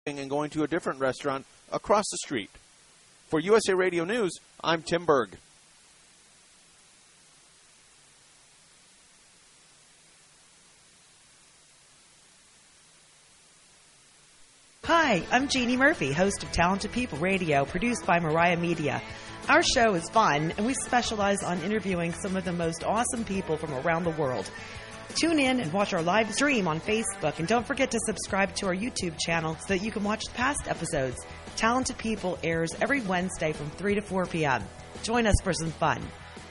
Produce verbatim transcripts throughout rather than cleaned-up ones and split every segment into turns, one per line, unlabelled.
and going to a different restaurant across the street. For U S A Radio News, I'm Tim Berg.
Hi, I'm Jeannie Murphy, host of Talented People Radio, produced by Mariah Media. Our show is fun, and we specialize on interviewing some of the most awesome people from around the world. Tune in and watch our live stream on Facebook, and don't forget to subscribe to our YouTube channel so that you can watch past episodes. Talented People airs every Wednesday from three to four p.m. Join us for some fun.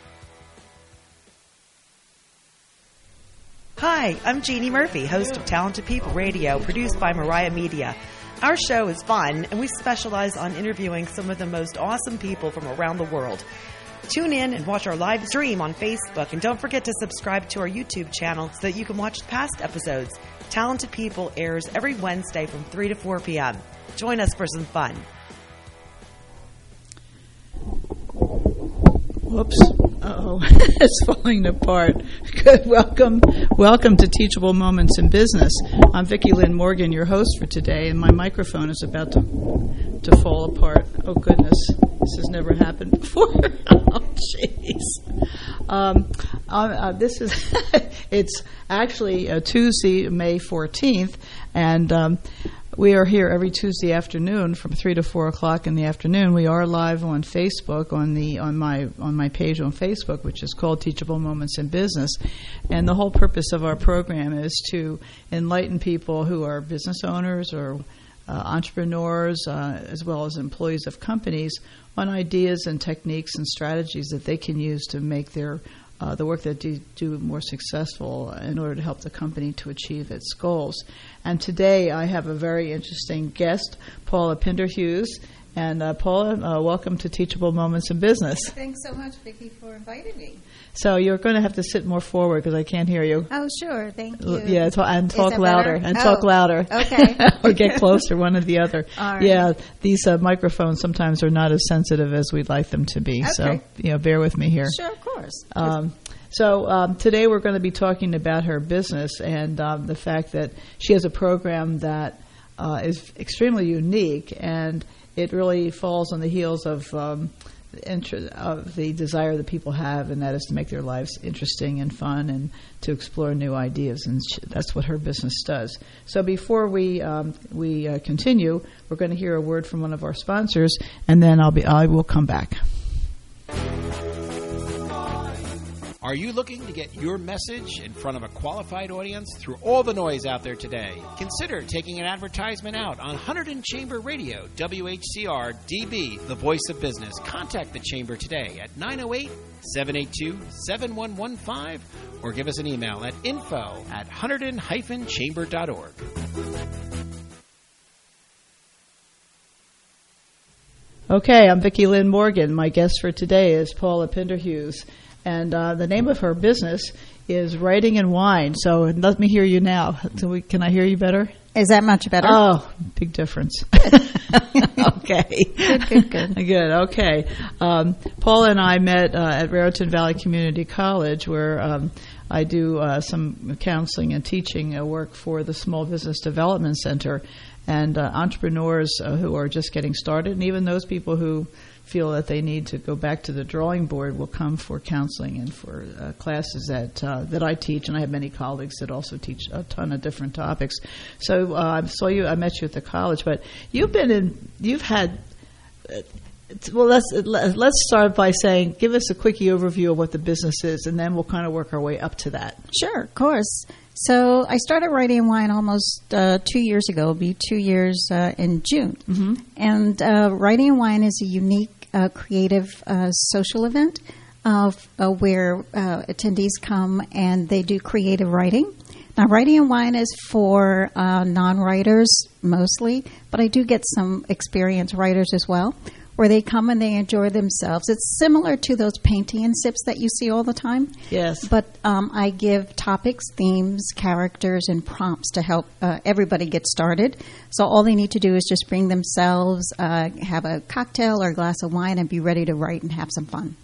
Hi, I'm Jeannie Murphy, host of Talented People Radio, produced by Mariah Media. Our show is fun, and we specialize on interviewing some of the most awesome people from around the world. Tune in and watch our live stream on Facebook, and don't forget to subscribe to our YouTube channel so that you can watch past episodes. Talented People airs every Wednesday from three to four p.m. Join us for some fun.
Whoops. Uh-oh. It's falling apart. Good. Welcome. Welcome to Teachable Moments in Business. I'm Vicki Lynn Morgan, your host for today, and my microphone is about to to fall apart. Oh, goodness. This has never happened before. Oh, jeez. Um, uh, uh, this is, it's actually uh, Tuesday, May fourteenth, and um, we are here every Tuesday afternoon from three to four o'clock in the afternoon. We are live on Facebook on the on my on my page on Facebook, which is called Teachable Moments in Business. And the whole purpose of our program is to enlighten people who are business owners or uh, entrepreneurs, uh, as well as employees of companies, on ideas and techniques and strategies that they can use to make their Uh, the work that they do more successful in order to help the company to achieve its goals. And today I have a very interesting guest, Paula Pinderhughes. And uh, Paula, uh, welcome to Teachable Moments in Business.
Thanks so much, Vicki, for inviting me.
So you're going to have to sit more forward because I can't hear you.
Oh, sure. Thank you.
Yeah, to- and talk
Is that
louder.
better?
And
oh,
talk louder.
Okay.
Or get closer, one or the other.
All right.
Yeah, these uh, microphones sometimes are not as sensitive as we'd like them to be.
Okay.
So, you know, bear with me here.
Sure, of course.
Um, so um, today we're going to be talking about her business and um, the fact that she has a program that uh, is extremely unique, and it really falls on the heels of um, the, inter- of the desire that people have, and that is to make their lives interesting and fun and to explore new ideas, and sh- that's what her business does. So before we um, we uh, continue, we're going to hear a word from one of our sponsors, and then I'll be I will come back.
Are you looking to get your message in front of a qualified audience through all the noise out there today? Consider taking an advertisement out on Hunterdon Chamber Radio, W H C R D B, the voice of business. Contact the Chamber today at nine oh eight, seven eight two, seven one one five or give us an email at info at hunterdon dash chamber dot org.
Okay, I'm Vicki Lynn Morgan. My guest for today is Paula Pinderhughes. And uh, the name of her business is Writing and Wine. So let me hear you now. So we, can I hear you better?
Is that much better?
Oh, big difference. Okay.
Good, good, good.
Good, okay. Um, Paula and I met uh, at Raritan Valley Community College, where um, I do uh, some counseling and teaching uh, work for the Small Business Development Center. And uh, entrepreneurs uh, who are just getting started, and even those people who feel that they need to go back to the drawing board will come for counseling and for uh, classes that uh, that I teach, and I have many colleagues that also teach a ton of different topics. So uh, I saw you, I met you at the college, but you've been in, you've had. Uh, well, let's let's start by saying, give us a quickie overview of what the business is, and then we'll kind of work our way up to that.
Sure, of course. So I started Writing and Wine almost uh, two years ago. It'll be two years uh, in June. Mm-hmm. And uh, Writing and Wine is a unique uh, creative uh, social event uh, uh, where uh, attendees come and they do creative writing. Now, Writing and Wine is for uh, non-writers mostly, but I do get some experienced writers as well, where they come and they enjoy themselves. It's similar to those painting and sips that you see all the time.
Yes.
But um, I give topics, themes, characters, and prompts to help uh, everybody get started. So all they need to do is just bring themselves, uh, have a cocktail or a glass of wine, and be ready to write and have some fun.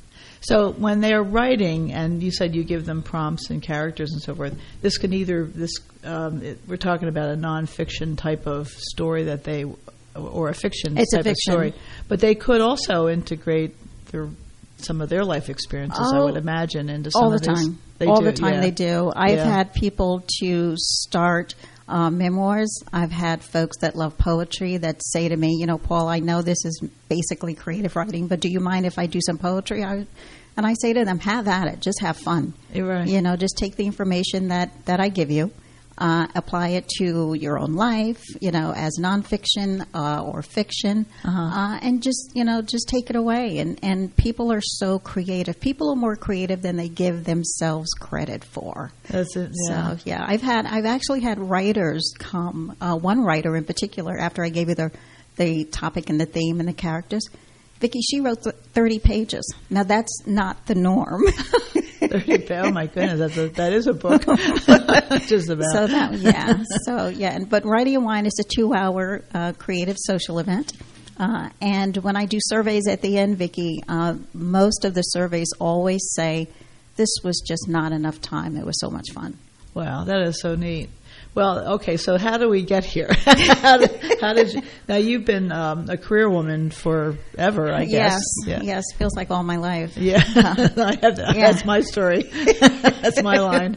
So when they're writing, and you said you give them prompts and characters and so forth, this can either this um, it, we're talking about a nonfiction type of story that they, or a fiction
it's
type
a fiction.
of story, but they could also integrate their some of their life experiences,
oh,
I would imagine, into some
all the
of these.
time.
They
all
do,
the time
yeah.
they do. I've
Yeah.
had people to start uh, memoirs. I've had folks that love poetry that say to me, you know, Paul, I know this is basically creative writing, but do you mind if I do some poetry? I, and I say to them, have at it. Just have fun.
You're right.
You know, just take the information that, that I give you, uh, apply it to your own life, you know, as nonfiction uh, or fiction,
Uh-huh.
uh, and just, you know, just take it away. And, and people are so creative. People are more creative than they give themselves credit for.
That's it. Yeah.
So, yeah, I've had, I've actually had writers come, uh, one writer in particular, after I gave you the, the topic and the theme and the characters, Vicki, she wrote th- thirty pages. Now, that's not the norm.
thirty Oh my goodness, that's a, that is a book. Just about.
So that, yeah, so yeah, and, but Writing and Wine is a two-hour uh, creative social event. Uh, and when I do surveys at the end, Vicki, uh, most of the surveys always say, this was just not enough time. It was so much fun.
Wow, that is so neat. Well, okay, so how do we get here? how, did, how did you? Now you've been um, a career woman forever, I guess.
Yes,
Yeah.
yes, feels like all my life.
Yeah, I have to,
Yeah.
that's my story. That's my line.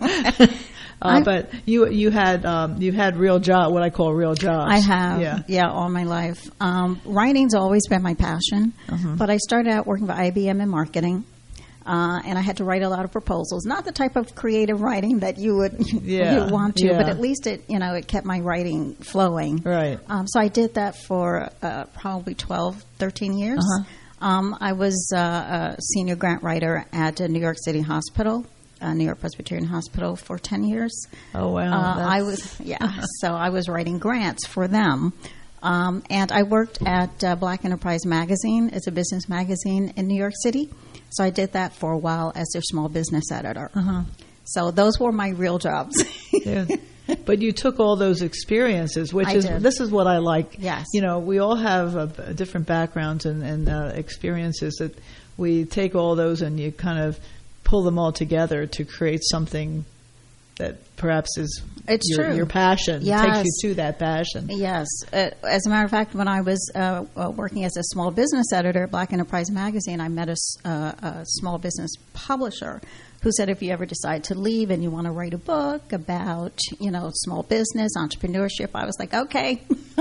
Uh, but you you had um, you had real job, what I call real jobs.
I have,
Yeah.
yeah, all my life. Um, writing's always been my passion,
Uh-huh.
but I started out working for I B M in marketing. Uh, and I had to write a lot of proposals. Not the type of creative writing that you would
Yeah,
you want to,
yeah.
but at least it you know it kept my writing flowing.
Right.
Um, so I did that for uh, probably twelve, thirteen years.
Uh-huh.
Um, I was uh, a senior grant writer at a New York City hospital, uh, New York Presbyterian Hospital, for ten years.
Oh wow.
Uh, I
that's-
was yeah. So I was writing grants for them. Um, and I worked at uh, Black Enterprise Magazine. It's a business magazine in New York City. So I did that for a while as their small business editor.
Uh-huh.
So those were my real jobs.
Yeah. But you took all those experiences, which
I
is
did.
this is what I like.
Yes.
You know, we all have uh, different backgrounds and, and uh, experiences that we take all those and you kind of pull them all together to create something that perhaps is
It's
your,
true.
your passion.
Yes.
Takes you to that passion.
Yes. Uh, as a matter of fact, when I was uh, uh, working as a small business editor at Black Enterprise Magazine, I met a, s- uh, a small business publisher who said, if you ever decide to leave and you want to write a book about, you know, small business, entrepreneurship, I was like, okay,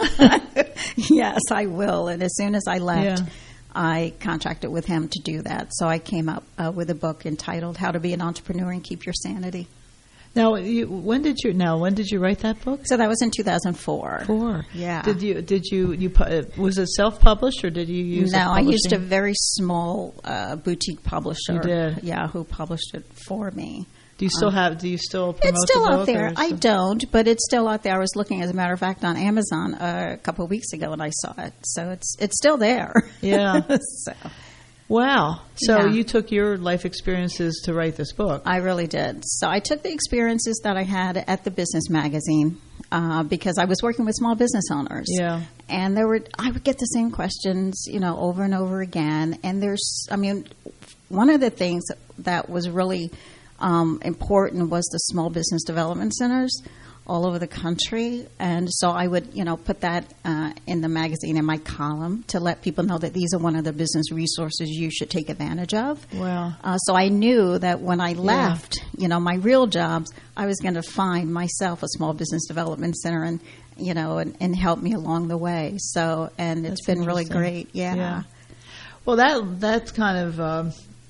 yes, I will. And as soon as I left,
Yeah.
I contracted with him to do that. So I came up uh, with a book entitled How to Be an Entrepreneur and Keep Your Sanity.
Now, you, when did you? Now, when did you write that book?
So that was in two thousand four.
Four.
Yeah.
Did you? Did you? You pu- uh, was it self-published or did you use?
No,
a
I used a
publishing-
very small uh, boutique publisher.
You did?
Yeah, who published it for me.
Do you still have? Do you still promote
It's still
the
out
book,
there.
or
I
still-
don't, but it's still out there. I was looking, as a matter of fact, on Amazon uh, a couple of weeks ago, and I saw it. So it's it's still there.
Yeah.
so
Wow. So
Yeah.
you took your life experiences to write this book.
I really did. So I took the experiences that I had at the business magazine uh, because I was working with small business owners.
Yeah.
And there were, I would get the same questions, you know, over and over again. And there's, I mean, one of the things that was really um, important was the small business development centers all over the country. And so I would, you know, put that uh, in the magazine in my column to let people know that these are one of the business resources you should take advantage of.
Wow.
Uh, so I knew that when I left, you know, my real jobs, I was going to find myself a small business development center and, you know, and, and help me along the way. So, and it's
That's
been really
interesting.
great. Yeah.
Yeah. Well, that that kind of um,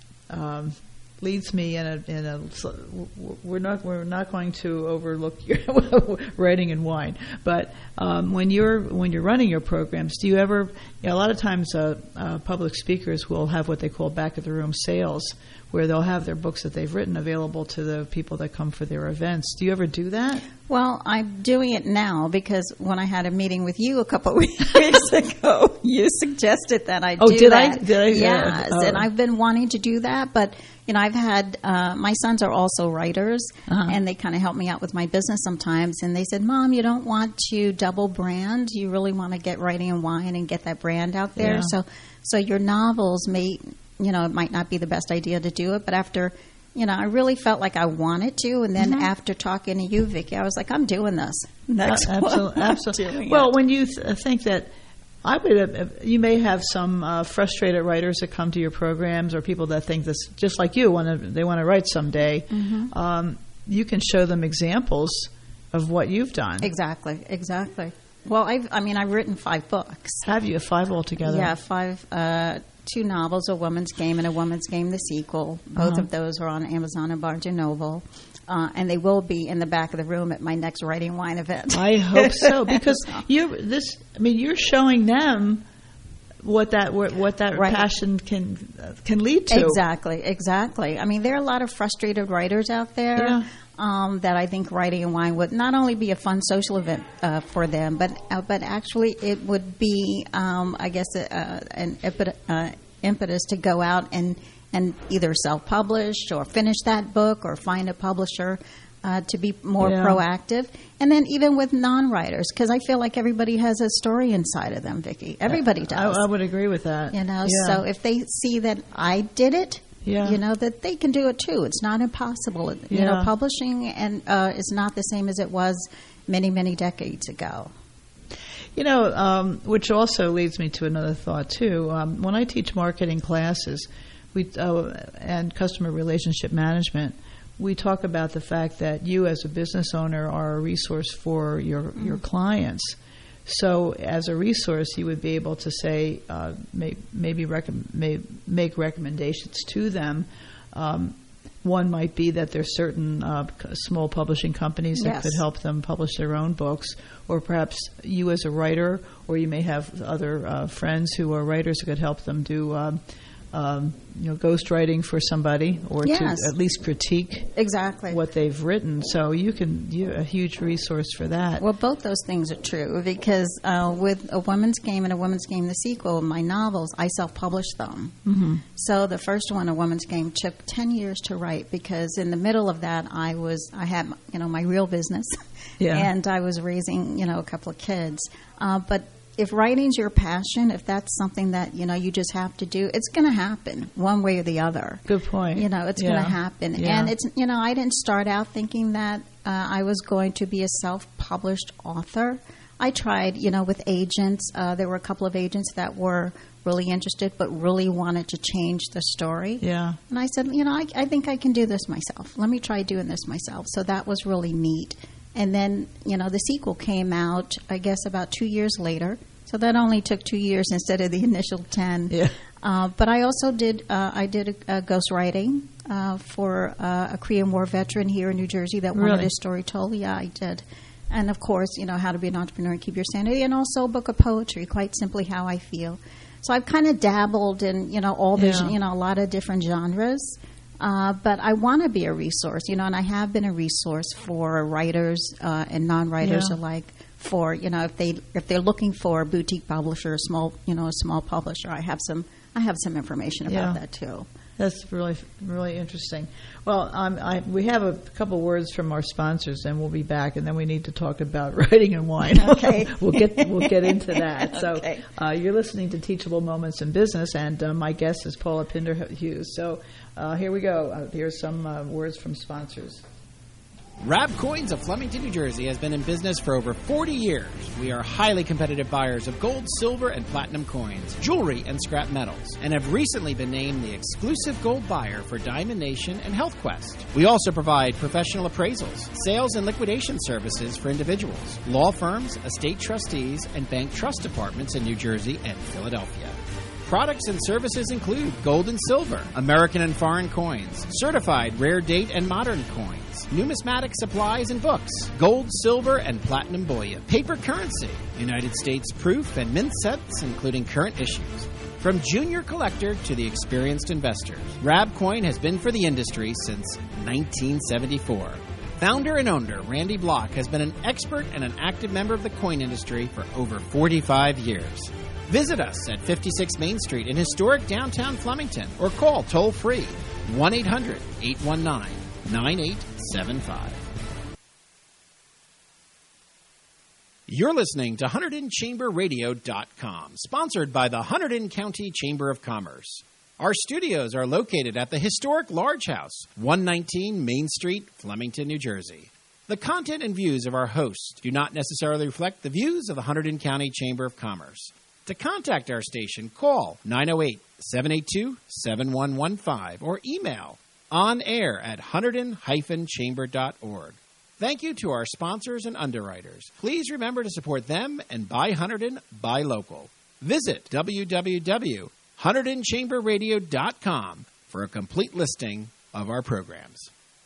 um, leads me in a in a. We're not we're not going to overlook your writing and wine, but um, when you're when you're running your programs, do you ever? You know, a lot of times, uh, uh, public speakers will have what they call back of the room sales, where they'll have their books that they've written available to the people that come for their events. Do you ever do that?
Well, I'm doing it now because when I had a meeting with you a couple of weeks ago, you suggested that I
Oh,
do
did I?
that.
Did I?
Yes,
Oh.
and I've been wanting to do that, but you know, I've had uh, my sons are also writers,
Uh-huh.
and they kind of help me out with my business sometimes. And they said, "Mom, you don't want to double brand. You really want to get Writing and Wine and get that brand out there.
Yeah.
So, so your novels may you know, it might not be the best idea to do it. But after, you know, I really felt like I wanted to. And then mm-hmm. after talking to you, Vicki, I was like, I'm doing this. That's
uh, absolutely. absolutely. Well, it. when you th- think that, I would have, you may have some uh, frustrated writers that come to your programs, or people that think this, just like you, want to they want to write someday. Mm-hmm. Um, you can show them examples of what you've done.
Exactly, exactly. Well, I've, I mean, I've written five books.
Have you? Five altogether?
Yeah, five. Uh, two novels, A Woman's Game and A Woman's Game, the sequel. Both uh-huh. of those are on Amazon and Barnes and Noble. Uh, and they will be in the back of the room at my next Writing Wine event.
I hope so, because you this. I mean, you're showing them what that what that right. passion can uh, can lead to.
Exactly, exactly. I mean, there are a lot of frustrated writers out there
yeah.
um, that I think Writing and Wine would not only be a fun social event uh, for them, but uh, but actually it would be, um, I guess, uh, an impet- uh, impetus to go out and. and either self-publish or finish that book or find a publisher uh, to be more yeah. proactive. And then even with non-writers, because I feel like everybody has a story inside of them, Vicki. Everybody does.
I, I would agree with that.
You know,
yeah.
so if they see that I did it, yeah. you know, that they can do it too. It's not impossible. You
yeah.
know, publishing and uh, is not the same as it was many, many decades ago.
You know, um, which also leads me to another thought, too. Um, when I teach marketing classes, We, uh, and customer relationship management, we talk about the fact that you as a business owner are a resource for your, mm-hmm. your clients. So as a resource, you would be able to say, uh, may, maybe rec- may make recommendations to them. Um, one might be that there's certain uh, small publishing companies that
yes.
could help them publish their own books, or perhaps you as a writer, or you may have other uh, friends who are writers who could help them do um, Um, you know, ghostwriting for somebody, or
yes.
to at least critique
exactly
what they've written. So you can, you're a huge resource for that.
Well, both those things are true, because uh, with A Woman's Game and A Woman's Game, the sequel, my novels, I self-published them. Mm-hmm. So the first one, A Woman's Game, took ten years to write, because in the middle of that, I was, I had, you know, my real business,
yeah.
and I was raising, you know, a couple of kids. Uh, but if writing's your passion, if that's something that, you know, you just have to do, it's going to happen one way or the other.
Good point.
You know, it's
yeah.
going to happen.
Yeah.
And it's, you know, I didn't start out thinking that uh, I was going to be a self-published author. I tried, you know, with agents. Uh, there were a couple of agents that were really interested but really wanted to change the story.
Yeah.
And I said, you know, I, I think I can do this myself. Let me try doing this myself. So that was really neat. And then, you know, the sequel came out, I guess, about two years later. So that only took two years instead of the initial ten.
Yeah.
Uh, but I also did, uh, I did a, a ghostwriting uh, for uh, a Korean War veteran here in New Jersey that wanted
really?
his story told. Yeah, I did. And, of course, you know, How to Be an Entrepreneur and Keep Your Sanity, and also a book of poetry, Quite Simply How I Feel. So I've kind of dabbled in, you know, all the,
yeah.
you know, a lot of different genres. Uh, but I want to be a resource, you know, and I have been a resource for writers uh, and non-writers
yeah.
alike. For, you know, if they if they're looking for a boutique publisher, a small, you know, a small publisher, I have some I have some information about
yeah.
that too.
That's really really interesting. Well, um, I, we have a couple words from our sponsors, and we'll be back, and then we need to talk about writing and wine.
Okay,
we'll get we'll get into that. So
okay.
uh, you're listening to Teachable Moments in Business, and uh, my guest is Paula Pinder Hughes. So uh, here we go. Uh, here's some uh, words from sponsors.
Rab Coins of Flemington, New Jersey has been in business for over forty years. We are highly competitive buyers of gold, silver, and platinum coins, jewelry, and scrap metals, and have recently been named the exclusive gold buyer for Diamond Nation and Health Quest. We also provide professional appraisals, sales and liquidation services for individuals, law firms, estate trustees, and bank trust departments in New Jersey and Philadelphia. Products and services include gold and silver, American and foreign coins, certified rare date and modern coins, numismatic supplies and books, gold, silver, and platinum bullion, paper currency, United States proof and mint sets, including current issues. From junior collector to the experienced investor, Rab Coin has been for the industry since nineteen seventy-four. Founder and owner Randy Block has been an expert and an active member of the coin industry for over forty-five years. Visit us at fifty-six Main Street in historic downtown Flemington, or call toll-free one eight hundred eight one nine nine eight seven five. You're listening to Hunterdon Chamber Radio dot com, sponsored by the Hunterdon County Chamber of Commerce. Our studios are located at the historic Large House, one nineteen Main Street, Flemington, New Jersey. The content and views of our hosts do not necessarily reflect the views of the Hunterdon County Chamber of Commerce. To contact our station, call nine oh eight, seven eight two, seven one one five or email on air at hunterdon dash chamber dot org. Thank you to our sponsors and underwriters. Please remember to support them and buy Hunterdon, buy local. Visit w w w dot hunterdon chamber radio dot com for a complete listing of our programs.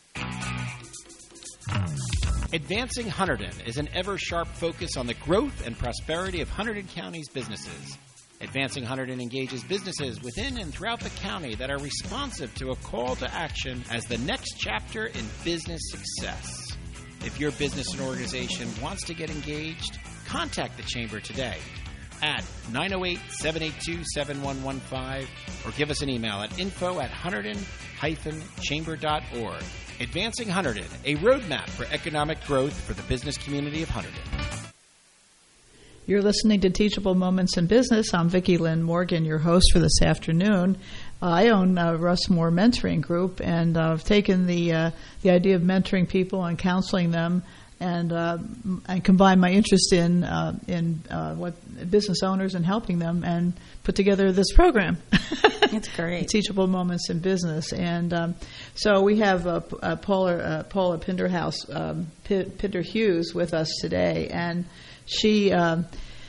Advancing Hunterdon is an ever-sharp focus on the growth and prosperity of Hunterdon County's businesses. Advancing Hunterdon engages businesses within and throughout the county that are responsive to a call to action as the next chapter in business success. If your business and organization wants to get engaged, contact the Chamber today at nine oh eight, seven eight two, seven one one five or give us an email at info at hunterdon dash chamber dot org. Advancing Hunterdon, a roadmap for economic growth for the business community of Hunterdon.
You're listening to Teachable Moments in Business. I'm Vicki Lynn Morgan, your host for this afternoon. Uh, I own uh, Russ Moore Mentoring Group, and uh, I've taken the uh, the idea of mentoring people and counseling them, and uh, and combine my interest in uh, in uh, what business owners and helping them, and put together this program.
It's great.
Teachable Moments in Business, and um, so we have uh, uh, Paula uh, Paula Pinderhouse um, P- Pinder Hughes with us today, and she. Um,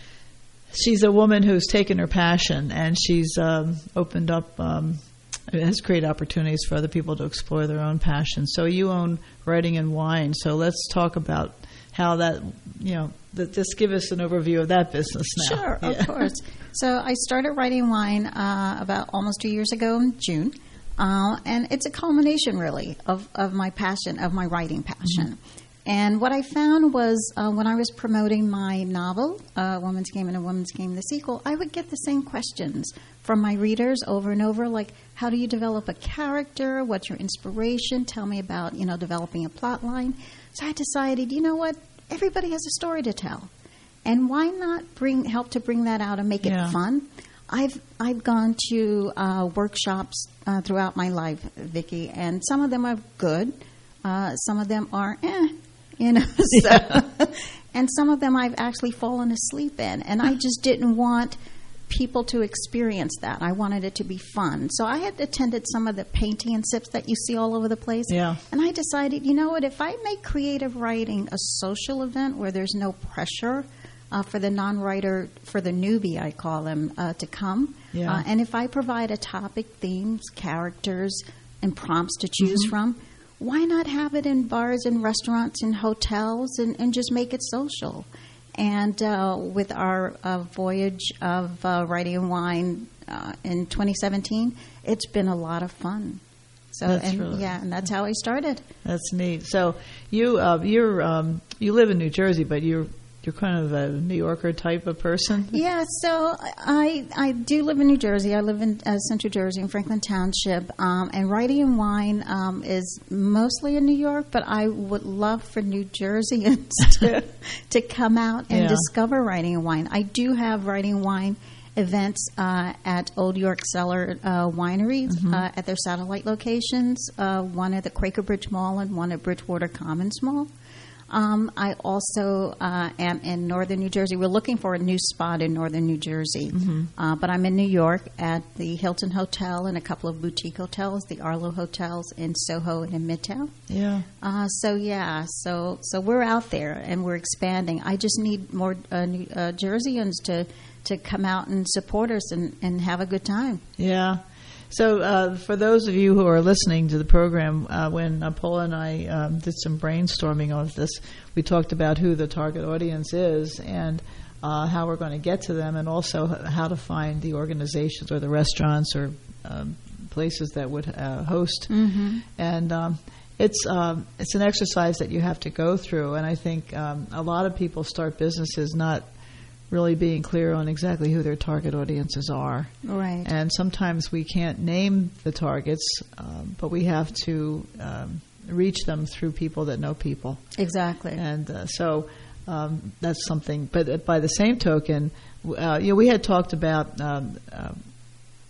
She's a woman who's taken her passion, and she's um, opened up, um, has created opportunities for other people to explore their own passion. So you own Writing and Wine. So let's talk about how that, you know, that just give us an overview of that business now.
Sure,
yeah.
Of course. So I started Writing and Wine uh, about almost two years ago in June, uh, and it's a culmination, really, of, of my passion, of my writing passion. Mm-hmm. And what I found was uh, when I was promoting my novel, uh, Woman's Game and a Woman's Game, the sequel, I would get the same questions from my readers over and over, like, how do you develop a character? What's your inspiration? Tell me about, you know, developing a plot line. So I decided, you know what? Everybody has a story to tell. And why not bring help to bring that out and make
yeah.
it fun? I've I've gone to uh, workshops uh, throughout my life, Vicki, and some of them are good. Uh, some of them are eh. You know, so, yeah. And some of them I've actually fallen asleep in, and I just didn't want people to experience that. I wanted it to be fun. So I had attended some of the painting and sips that you see all over the place,
yeah.
and I decided, you know what, if I make creative writing a social event where there's no pressure uh, for the non-writer, for the newbie, I call them, uh, to come,
yeah.
uh, and if I provide a topic, themes, characters, and prompts to choose mm-hmm. from, why not have it in bars and restaurants and hotels and, and just make it social? And uh, with our uh, voyage of uh, Writing and Wine uh, in twenty seventeen, it's been a lot of fun. So
that's
and,
really,
yeah, and that's how I started.
That's neat. So you uh, you're um, you live in New Jersey, but you're you're kind of a New Yorker type of person.
Yeah. So I I do live in New Jersey. I live in uh, Central Jersey in Franklin Township, um, and Writing and Wine um, is mostly in New York. But I would love for New Jerseyans to to come out and
yeah.
discover Writing and Wine. I do have Writing and Wine events uh, at Old York Cellar uh, Winery mm-hmm. uh, at their satellite locations, uh, one at the Quaker Bridge Mall and one at Bridgewater Commons Mall. Um, I also uh, am in northern New Jersey. We're looking for a new spot in northern New Jersey. Mm-hmm. Uh, but I'm in New York at the Hilton Hotel and a couple of boutique hotels, the Arlo Hotels in Soho and in Midtown.
Yeah.
Uh, so, yeah, so so we're out there and we're expanding. I just need more uh, New, uh, Jerseyans to, to come out and support us and, and have a good time.
Yeah. So uh, for those of you who are listening to the program, uh, when uh, Paula and I um, did some brainstorming of this, we talked about who the target audience is and uh, how we're going to get to them, and also how to find the organizations or the restaurants or um, places that would uh, host. Mm-hmm. And um, it's um, it's an exercise that you have to go through, and I think um, a lot of people start businesses not really being clear on exactly who their target audiences are.
Right.
And sometimes we can't name the targets, um, but we have to um, reach them through people that know people.
Exactly.
And uh, so um, that's something. But by the same token, uh, you know, we had talked about um, uh,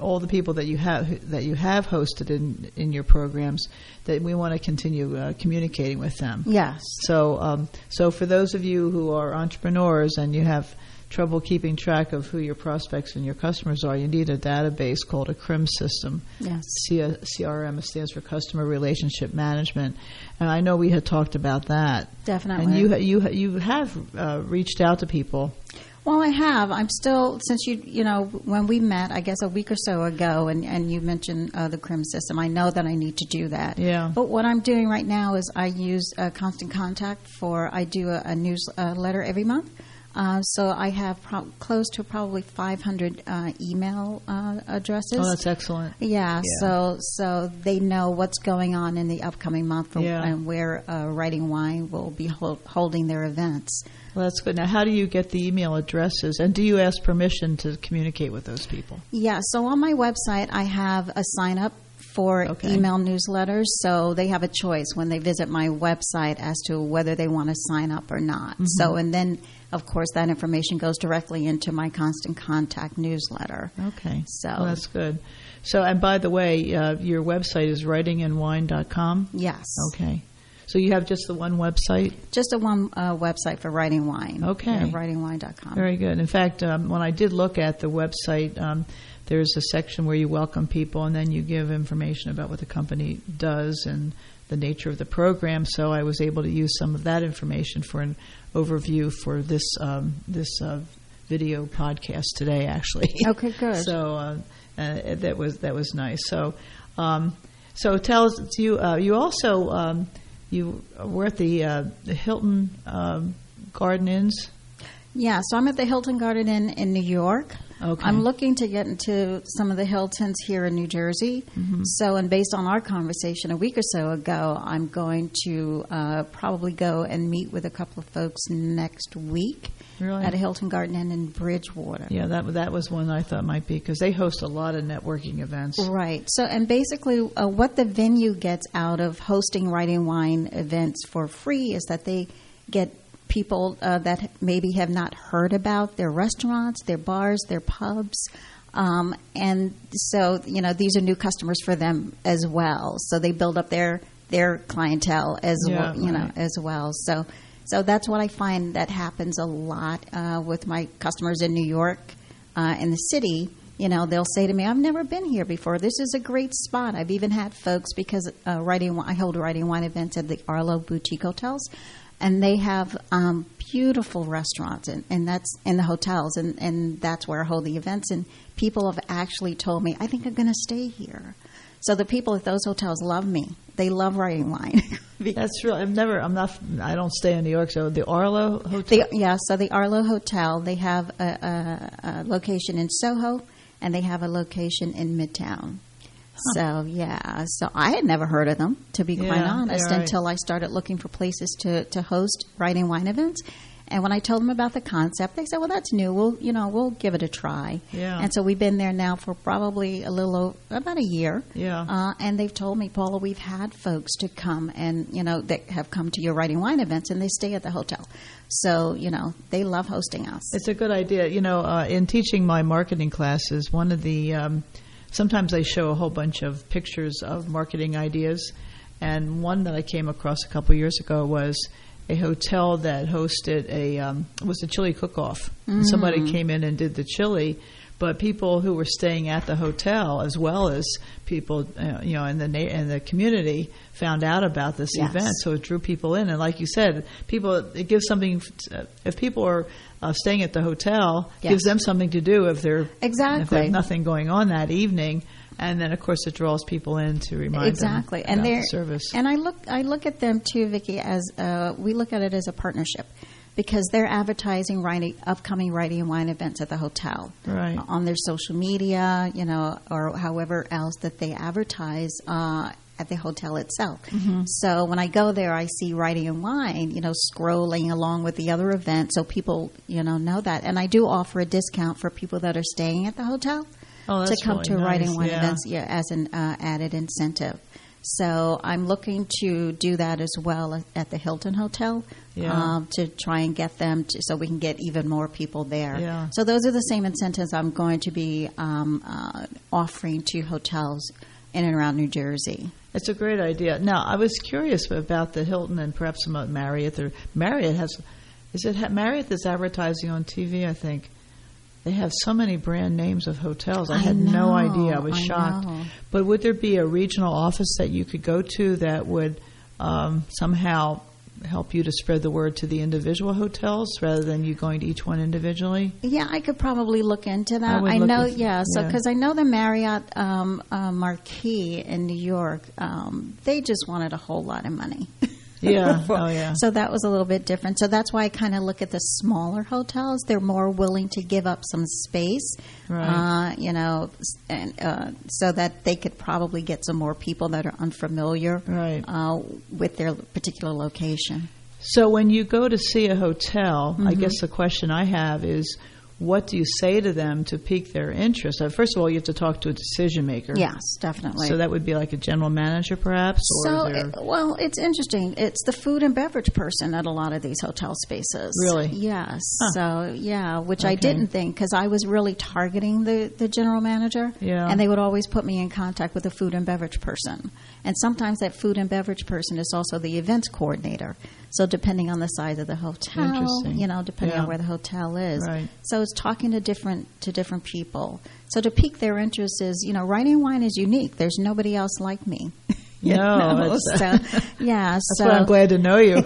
all the people that you have that you have hosted in in your programs, that we want to continue uh, communicating with them.
Yes.
So, um, so for those of you who are entrepreneurs and you have trouble keeping track of who your prospects and your customers are, you need a database called a C R M system.
Yes.
C R M stands for Customer Relationship Management, and I know we had talked about that.
Definitely.
And you you you have uh, reached out to people.
Well, I have. I'm still, since you, you know, when we met, I guess a week or so ago, and, and you mentioned uh, the C R M system, I know that I need to do that.
Yeah.
But what I'm doing right now is I use uh, Constant Contact for, I do a, a newsletter every month. Uh, so I have pro- close to probably five hundred uh, email uh, addresses.
Oh, that's excellent.
Yeah,
Yeah.
so so they know what's going on in the upcoming month for,
Yeah.
and where uh, Writing Wine will be hol- holding their events.
Well, that's good. Now, how do you get the email addresses, and do you ask permission to communicate with those people?
Yeah, so on my website I have a sign up for
Okay.
email newsletters, so they have a choice when they visit my website as to whether they want to sign up or not.
Mm-hmm.
So, and then, of course, that information goes directly into my Constant Contact newsletter.
Okay.
So-
Well, that's good. So, and by the way, uh, your website is writing and wine dot com?
Yes.
Okay. So you have just the one website?
Just a one uh, website for Writing Wine.
Okay.
Yeah, writing wine dot com.
Very good. In fact, um, when I did look at the website, um, there's a section where you welcome people, and then you give information about what the company does and the nature of the program. So I was able to use some of that information for an overview for this um, this uh, video podcast today, actually.
Okay, good.
So uh, uh, that was that was nice. So um, so tell us, you uh, you also um, you were at the uh, the Hilton um, Garden Inns.
Yeah, so I'm at the Hilton Garden Inn in New York.
Okay.
I'm looking to get into some of the Hiltons here in New Jersey.
Mm-hmm.
So, and based on our conversation a week or so ago, I'm going to uh, probably go and meet with a couple of folks next week
Really?
at a Hilton Garden Inn in Bridgewater.
Yeah, that that was one I thought might be, because they host a lot of networking events.
Right. So, and basically, uh, what the venue gets out of hosting Writing Wine events for free is that they get people uh, that maybe have not heard about their restaurants, their bars, their pubs. Um, and so, you know, these are new customers for them as well. So they build up their, their clientele as
Yeah,
well, you know,
right.
as well. So, so that's what I find that happens a lot uh, with my customers in New York, uh, in the city. You know, they'll say to me, "I've never been here before. This is a great spot." I've even had folks, because uh, writing, I hold writing wine events at the Arlo Boutique Hotels, and they have um, beautiful restaurants, and, and that's in the hotels, and, and that's where I hold the events. And people have actually told me, "I think I'm going to stay here." So the people at those hotels love me. They love Writing Wine.
That's real. I've never. I'm not. I don't stay in New York. So the Arlo Hotel.
The, yeah, so the Arlo Hotel, they have a, a, a location in Soho, and they have a location in Midtown. Huh. So, yeah, so I had never heard of them, to be
Yeah,
quite honest,
right.
until I started looking for places to, to host Writing Wine events. And when I told them about the concept, they said, "Well, that's new. We'll, you know, we'll give it a try."
Yeah.
And so we've been there now for probably a little over, about a year.
Yeah.
Uh, and they've told me, "Paula, we've had folks to come and, you know, that have come to your Writing Wine events, and they stay at the hotel." So, you know, they love hosting us.
It's a good idea. You know, uh, in teaching my marketing classes, one of the um, sometimes I show a whole bunch of pictures of marketing ideas, and one that I came across a couple years ago was a hotel that hosted a um, it was a chili cook-off.
Mm-hmm.
Somebody came in and did the chili, but people who were staying at the hotel, as well as people uh, you know in the na- in the community, found out about this
Yes.
event. So it drew people in, and like you said, people it gives something. Uh, if people are uh, staying at the hotel,
Yes.
gives them something to do if they're
Exactly.
if there's nothing going on that evening. And then, of course, it draws people in to remind
Exactly,
them
and
about
they're
the service.
and I look I look at them too, Vicki, as uh, we look at it as a partnership, because they're advertising writing upcoming Writing and Wine events at the hotel,
Right.
on their social media, you know, or however else that they advertise uh, at the hotel itself.
Mm-hmm.
So when I go there, I see Writing and Wine, you know, scrolling along with the other events, so people, you know, know that. And I do offer a discount for people that are staying at the hotel.
Oh,
to
that's
come
really
to
nice.
Writing Wine
Yeah.
events, yeah, as an uh, added incentive. So I'm looking to do that as well at the Hilton Hotel.
Yeah.
Um, to try and get them to, so we can get even more people there.
Yeah.
So those are the same incentives I'm going to be um, uh, offering to hotels in and around New Jersey.
It's a great idea. Now, I was curious about the Hilton and perhaps some Marriott. Or Marriott has, is it Marriott that's advertising on T V? I think they have so many brand names of hotels. I,
I
had
know,
no idea. I was
I
shocked.
know.
But would there be a regional office that you could go to that would um, somehow help you to spread the word to the individual hotels rather than you going to each one individually?
Yeah, I could probably look into
I
that.
would
I,
look
know,
into-
yeah, so
yeah.
because I know the Marriott um, uh, Marquis in New York, um, they just wanted a whole lot of money.
Yeah. Oh, yeah.
So that was a little bit different. So that's why I kind of look at the smaller hotels. They're more willing to give up some space,
Right.
uh, you know, s- and uh, so that they could probably get some more people that are unfamiliar
Right.
uh, with their particular location.
So when you go to see a hotel, I
Mhm.
guess the question I have is, what do you say to them to pique their interest? Uh, First of all, you have to talk to a decision maker.
Yes, definitely.
So that would be like a general manager, perhaps? Or
So,
is there-
it- well, it's interesting. It's the food and beverage person at a lot of these hotel spaces.
Really?
Yes.
Huh.
So, yeah, which I
Okay.
didn't think because I was really targeting the, the general manager.
Yeah.
And they would always put me in contact with a food and beverage person. And sometimes that food and beverage person is also the events coordinator. So depending on the size of the hotel,
Interesting.
you know, depending
Yeah.
on where the hotel is.
Right.
So it's talking to different to different people. So to pique their interest is, you know, Writing Wine is unique. There's nobody else like me. You
No,
know,
it's-
so, yeah.
That's
so
why I'm glad to know you.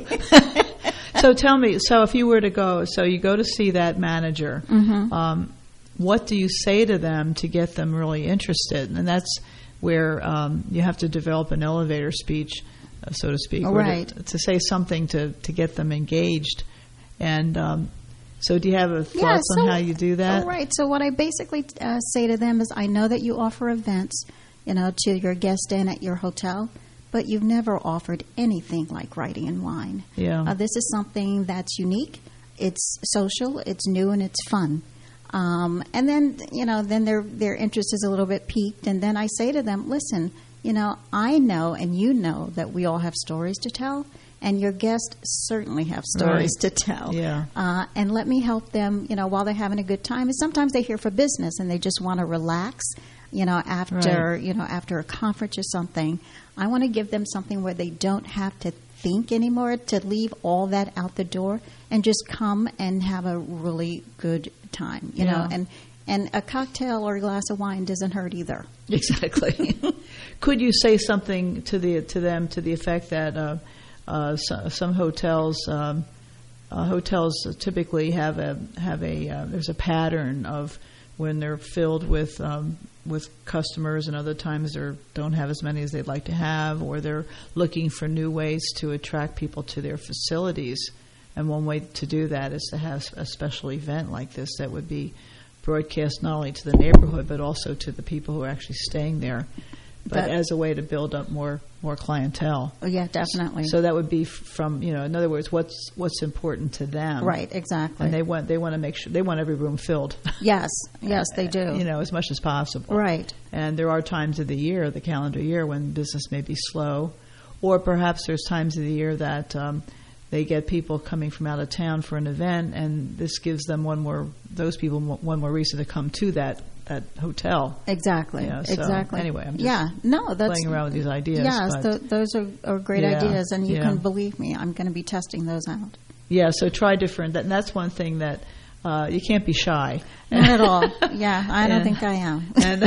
So tell me, so if you were to go, so you go to see that manager,
Mhm.
um, what do you say to them to get them really interested? And that's where um, you have to develop an elevator speech, uh, so to speak, or to-
Right.
to, say something to, to get them engaged. And um, so do you have a thoughts
Yeah, so-
on how you do that?
All right. So what I basically uh, say to them is, I know that you offer events, you know, to your guest in at your hotel, but you've never offered anything like Writing and Wine.
Yeah.
Uh, this is something that's unique. It's social. It's new and it's fun. Um, and then, you know, then their their interest is a little bit piqued, and then I say to them, listen, you know, I know and you know that we all have stories to tell, and your guests certainly have stories
Right.
to tell.
Yeah.
Uh, and let me help them, you know, while they're having a good time. And sometimes they're here for business and they just want to relax, you know, after,
Right.
you know, after a conference or something. I want to give them something where they don't have to think anymore, to leave all that out the door and just come and have a really good time, you know.
Yeah.
And and a cocktail or a glass of wine doesn't hurt either.
Exactly. Could you say something to the to them to the effect that uh, uh, so, some hotels um, uh, hotels typically have a have a uh, there's a pattern of when they're filled with um, with customers, and other times they don't have as many as they'd like to have, or they're looking for new ways to attract people to their facilities. And one way to do that is to have a special event like this that would be broadcast not only to the neighborhood but also to the people who are actually staying there, but
That-
as a way to build up more more clientele.
Oh, yeah, definitely.
So that would be f- from, you know, in other words, what's what's important to them,
right, exactly.
And they want they want to make sure they want every room filled.
yes, yes, they do.
You know, as much as possible.
Right.
And there are times of the year, the calendar year, when business may be slow, or perhaps there's times of the year that um, they get people coming from out of town for an event, and this gives them one more those people mo- one more reason to come to that that hotel.
Exactly.
Yeah, so
exactly.
anyway, I'm just
yeah. No, that's
Playing around with these ideas.
Yes,
but-
th- those are, are great
Yeah,
ideas, and you
yeah.
can believe me, I'm going to be testing those out.
Yeah, so try different. That, and that's one thing that uh, you can't be shy.
Not at all. Yeah, I don't
And-
think I am.
and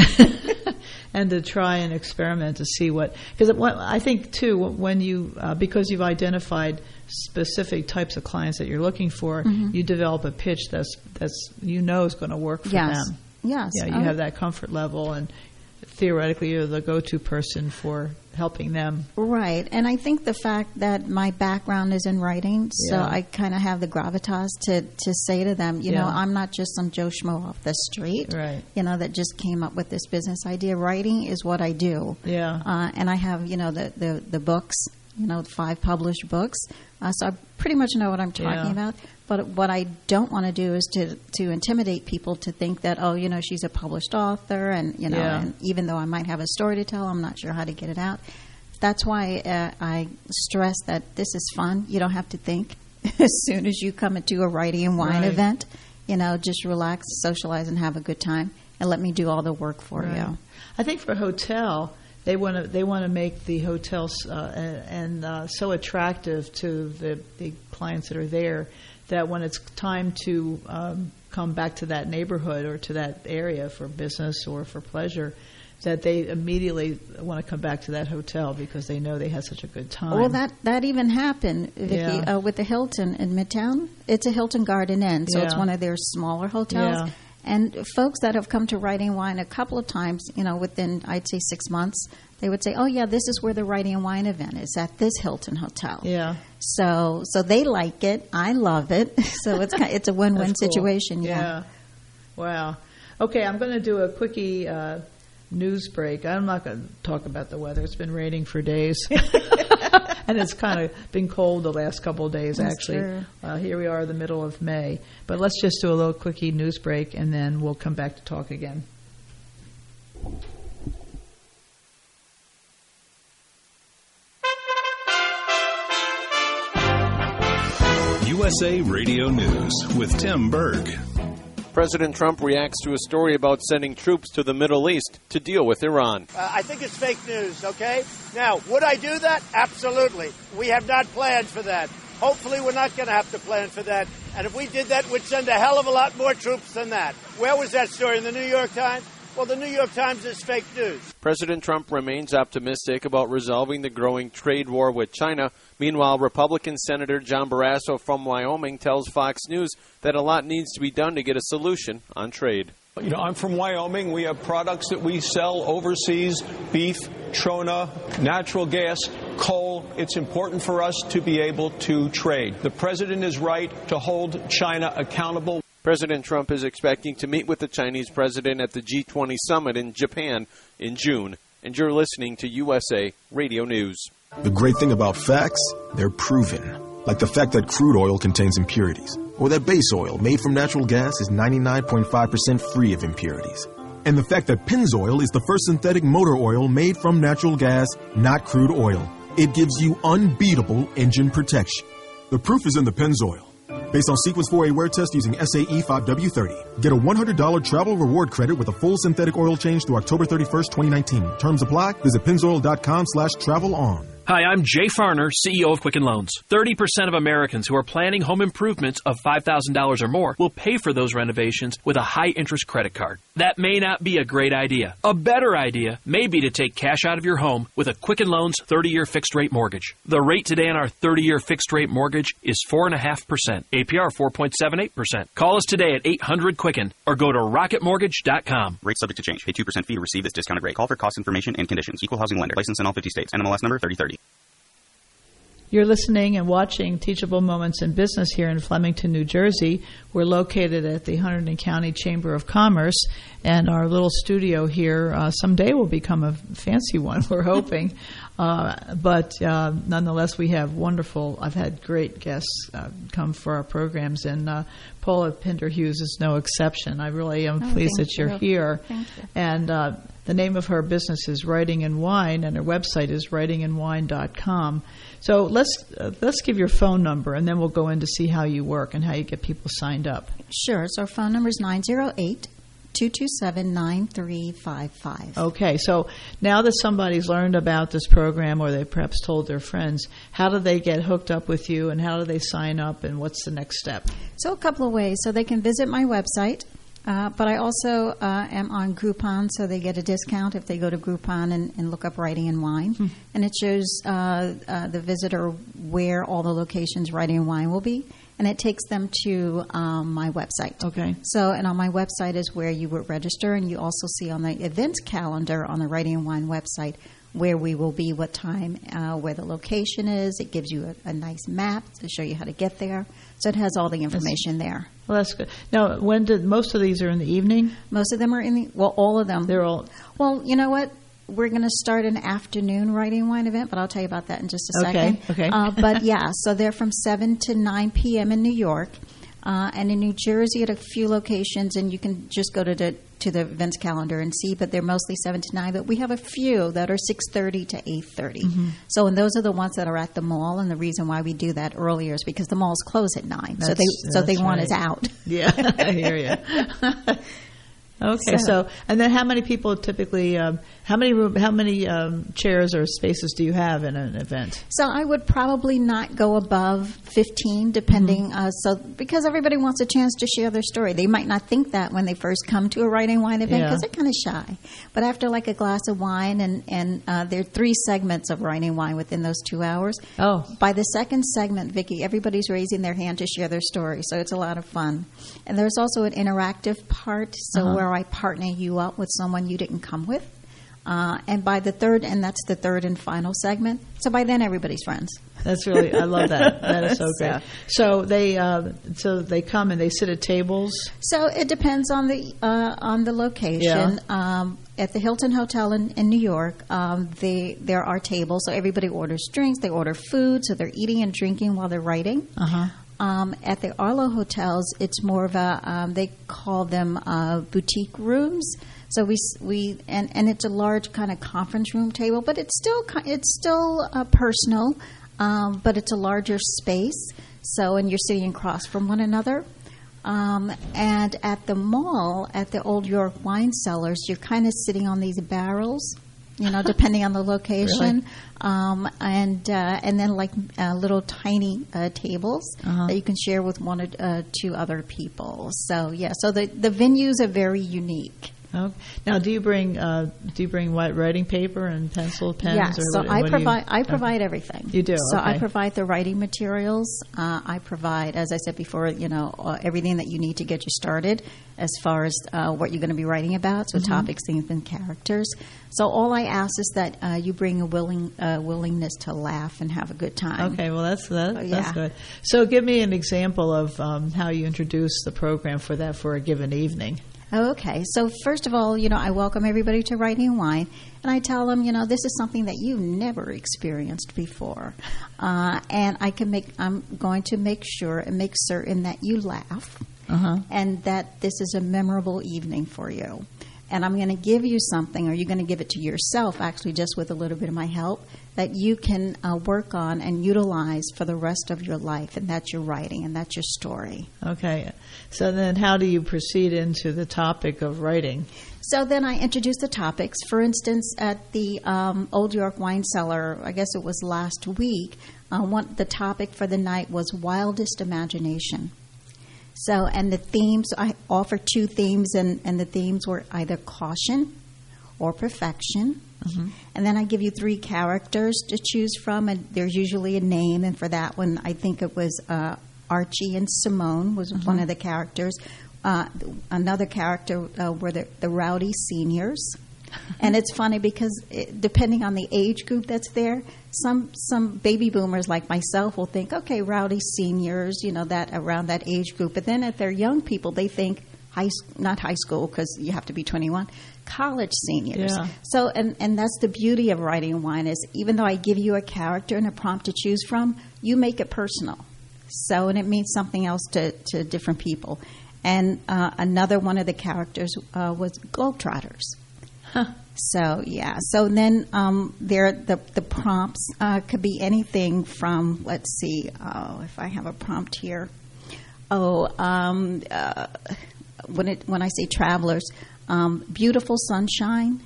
and to try and experiment to see what, because I think too, when you uh, because you've identified specific types of clients that you're looking for,
Mhm.
you develop a pitch that's that's you know is going to work for
Yes.
them.
Yes.
Yeah, you
Oh,
have that comfort level, and theoretically you're the go-to person for helping them.
Right. And I think the fact that my background is in writing, so
Yeah.
I kind of have the gravitas to, to say to them, you know,
Yeah.
I'm not just some Joe Schmo off the street,
Right.
you know, that just came up with this business idea. Writing is what I do.
Yeah.
Uh, and I have, you know, the, the, the books, you know, five published books. Uh, so I pretty much know what I'm talking
Yeah.
about. But what I don't want to do is to, to intimidate people to think that, oh, you know, she's a published author, and, you know,
Yeah.
and even though I might have a story to tell, I'm not sure how to get it out. that's why uh, I stress that this is fun. You don't have to think as soon as you come into a writing and wine
Right.
event. You know, just relax, socialize, and have a good time, and let me do all the work for
Right.
you.
I think for a hotel, they want to they want to make the hotels uh, and, and uh, so attractive to the, the clients that are there that when it's time to um, come back to that neighborhood or to that area for business or for pleasure, that they immediately want to come back to that hotel because they know they had such a good time.
Well, that, that even happened, Vicki,
Yeah.
uh, with the Hilton in Midtown. It's a Hilton Garden Inn, so it's
Yeah.
one of their smaller hotels.
Yeah.
And folks that have come to Writing and Wine a couple of times, you know, within, I'd say, six months, they would say, oh, yeah, this is where the Writing and Wine event is, at this Hilton hotel.
Yeah.
So so they like it. I love it. So it's kind it's a win-win
That's cool.
situation, yeah.
Yeah. Wow. Okay, I'm going to do a quickie uh, news break. I'm not going to talk about the weather. It's been raining for days. And it's kind of been cold the last couple of days,
That's
actually.
true.
Uh, here we are, the middle of May. But let's just do a little quickie news break, and then we'll come back to talk again.
U S A Radio News with Tim Berg.
President Trump reacts to a story about sending troops to the Middle East to deal with Iran.
Uh, I think it's fake news, okay? Now, would I do that? Absolutely. We have not planned for that. Hopefully, we're not going to have to plan for that. And if we did that, we'd send a hell of a lot more troops than that. Where was that story? In the New York Times? Well, the New York Times is fake news.
President Trump remains optimistic about resolving the growing trade war with China. Meanwhile, Republican Senator John Barrasso from Wyoming tells Fox News that a lot needs to be done to get a solution on trade.
You know, I'm from Wyoming. We have products that we sell overseas, beef, trona, natural gas, coal. It's important for us to be able to trade. The president is right to hold China accountable.
President Trump is expecting to meet with the Chinese president at the G twenty summit in Japan in June. And you're listening to U S A Radio News.
The great thing about facts, they're proven. Like the fact that crude oil contains impurities, or that base oil made from natural gas is ninety-nine point five percent free of impurities. And the fact that Pennzoil is the first synthetic motor oil made from natural gas, not crude oil. It gives you unbeatable engine protection. The proof is in the Pennzoil. Based on Sequence four A wear test using S A E five W thirty. Get a one hundred dollars travel reward credit with a full synthetic oil change through October thirty-first, twenty nineteen. Terms apply. Visit pennzoil.com slash travel on.
Hi, I'm Jay Farner, C E O of Quicken Loans. thirty percent of Americans who are planning home improvements of five thousand dollars or more will pay for those renovations with a high-interest credit card. That may not be a great idea. A better idea may be to take cash out of your home with a Quicken Loans thirty-year fixed-rate mortgage. The rate today on our thirty-year fixed-rate mortgage is four point five percent. A P R four point seven eight percent. Call us today at eight hundred Quicken or go to rocket mortgage dot com.
Rate subject to change. Pay two percent fee to receive this discounted rate. Call for cost information and conditions. Equal housing lender. License in all fifty states. N M L S number thirty thirty.
You're listening and watching Teachable Moments in Business here in Flemington, New Jersey. We're located at the Hunterdon County Chamber of Commerce, and our little studio here uh, someday will become a fancy one, we're hoping. uh, but uh, nonetheless, we have wonderful, I've had great guests uh, come for our programs, and uh, Paula Pinder-Hughes is no exception. I really am
Oh,
pleased
thank
that you're
you.
here.
Thank you.
And uh, the name of her business is Writing and Wine, and her website is writing and wine dot com. So let's uh, let's give your phone number, and then we'll go in to see how you work and how you get people signed up.
Sure. So our phone number is nine zero eight, two two seven, nine three five five.
Okay, so now that somebody's learned about this program, or they perhaps told their friends, how do they get hooked up with you, and how do they sign up, and what's the next step?
So a couple of ways. So they can visit my website, uh, but I also uh, am on Groupon, so they get a discount if they go to Groupon and, and look up Writing and Wine.
Hmm.
And it shows uh, uh, the visitor where all the locations Writing and Wine will be, and it takes them to um, my website.
Okay.
So, and on my website is where you would register, and you also see on the event calendar on the Writing and Wine website where we will be, what time, uh, where the location is. It gives you a, a nice map to show you how to get there. So it has all the information there.
Well, that's good. Now, when did most of these are in the evening?
Most of them are in the, well, all of them.
They're all.
Well, you know what? We're going to start an afternoon Writing and Wine event, but I'll tell you about that in just a
Okay,
second.
okay.
Uh, but yeah, so they're from seven to nine p.m. in New York. Uh, and in New Jersey at a few locations, and you can just go to the to the events calendar and see, but they're mostly seven to nine. But we have a few that are six thirty to eight thirty. Mm-hmm. So, and those are the ones that are at the mall. And the reason why we do that earlier is because the malls close at nine. That's, so they so they want
right.
us out.
Yeah, I hear you. Okay, so, so and then how many people typically? Um, how many room, how many um, chairs or spaces do you have in an event?
So I would probably not go above fifteen, depending. Mm-hmm. Uh, so because everybody wants a chance to share their story, they might not think that when they first come to a writing wine event because yeah. they're kind of shy. But after like a glass of wine, and and uh, there are three segments of writing wine within those two hours.
Oh,
by the second segment, Vicki, everybody's raising their hand to share their story, so it's a lot of fun. And there's also an interactive part, so uh-huh. where I partner you up with someone you didn't come with. Uh, and by the third, and that's the third and final segment. So by then, everybody's friends.
That's really, I love that. That is so great. So they, uh, so they come and they sit at tables.
So it depends on the uh, on the location.
Yeah.
Um, at the Hilton Hotel in, in New York, um, they there are tables. So everybody orders drinks. They order food. So they're eating and drinking while they're writing.
Uh huh.
Um, at the Arlo hotels, it's more of a um, they call them uh, boutique rooms. So we we and, and it's a large kind of conference room table, but it's still it's still uh, personal, um, but it's a larger space. So and you're sitting across from one another. Um, and at the mall, at the Old York Wine Cellars, you're kind of sitting on these barrels. You know, depending on the location,
really?
um, and uh, and then like uh, little tiny uh, tables uh-huh. that you can share with one or uh, two other people. So yeah, so the the venues are very unique.
Oh. Now, do you bring uh, do you bring white writing paper and pencil, pens?
Yes,
or
so
what,
I
what
provide
you,
I provide everything.
You do.
So
okay.
I provide the writing materials. Uh, I provide, as I said before, you know, uh, everything that you need to get you started, as far as uh, what you're going to be writing about. So mm-hmm. topics, themes, and characters. So all I ask is that uh, you bring a willing uh, willingness to laugh and have a good time.
Okay, well that's that,
so,
that's
yeah.
good. So give me an example of um, how you introduce the program for that for a given evening.
Okay, so first of all, you know, I welcome everybody to Writing Wine, and I tell them, you know, this is something that you've never experienced before, uh, and I can make. I'm going to make sure and make certain that you laugh, uh-huh. and that this is a memorable evening for you. And I'm going to give you something, or you're going to give it to yourself, actually, just with a little bit of my help, that you can uh, work on and utilize for the rest of your life, and that's your writing, and that's your story.
Okay. So then how do you proceed into the topic of writing?
So then I introduce the topics. For instance, at the um, Old York Wine Cellar, I guess it was last week, uh, one, the topic for the night was Wildest Imagination. So, and the themes, I offer two themes, and, and the themes were either caution or perfection. Mm-hmm. And then I give you three characters to choose from, and there's usually a name. And for that one, I think it was uh, Archie and Simone was mm-hmm. one of the characters. Uh, another character uh, were the, the rowdy seniors. And it's funny because it, depending on the age group that's there, some some baby boomers like myself will think, okay, rowdy seniors, you know, that around that age group. But then if they're young people, they think high, not high school because you have to be twenty-one, college seniors.
Yeah.
So, and, and that's the beauty of Writing Wine is even though I give you a character and a prompt to choose from, you make it personal. So, and it means something else to, to different people. And uh, another one of the characters uh, was Globetrotters. Huh. So yeah. So then um, there the the prompts uh, could be anything from let's see. Oh, if I have a prompt here. Oh, um, uh, when it when I say travelers, um, beautiful sunshine,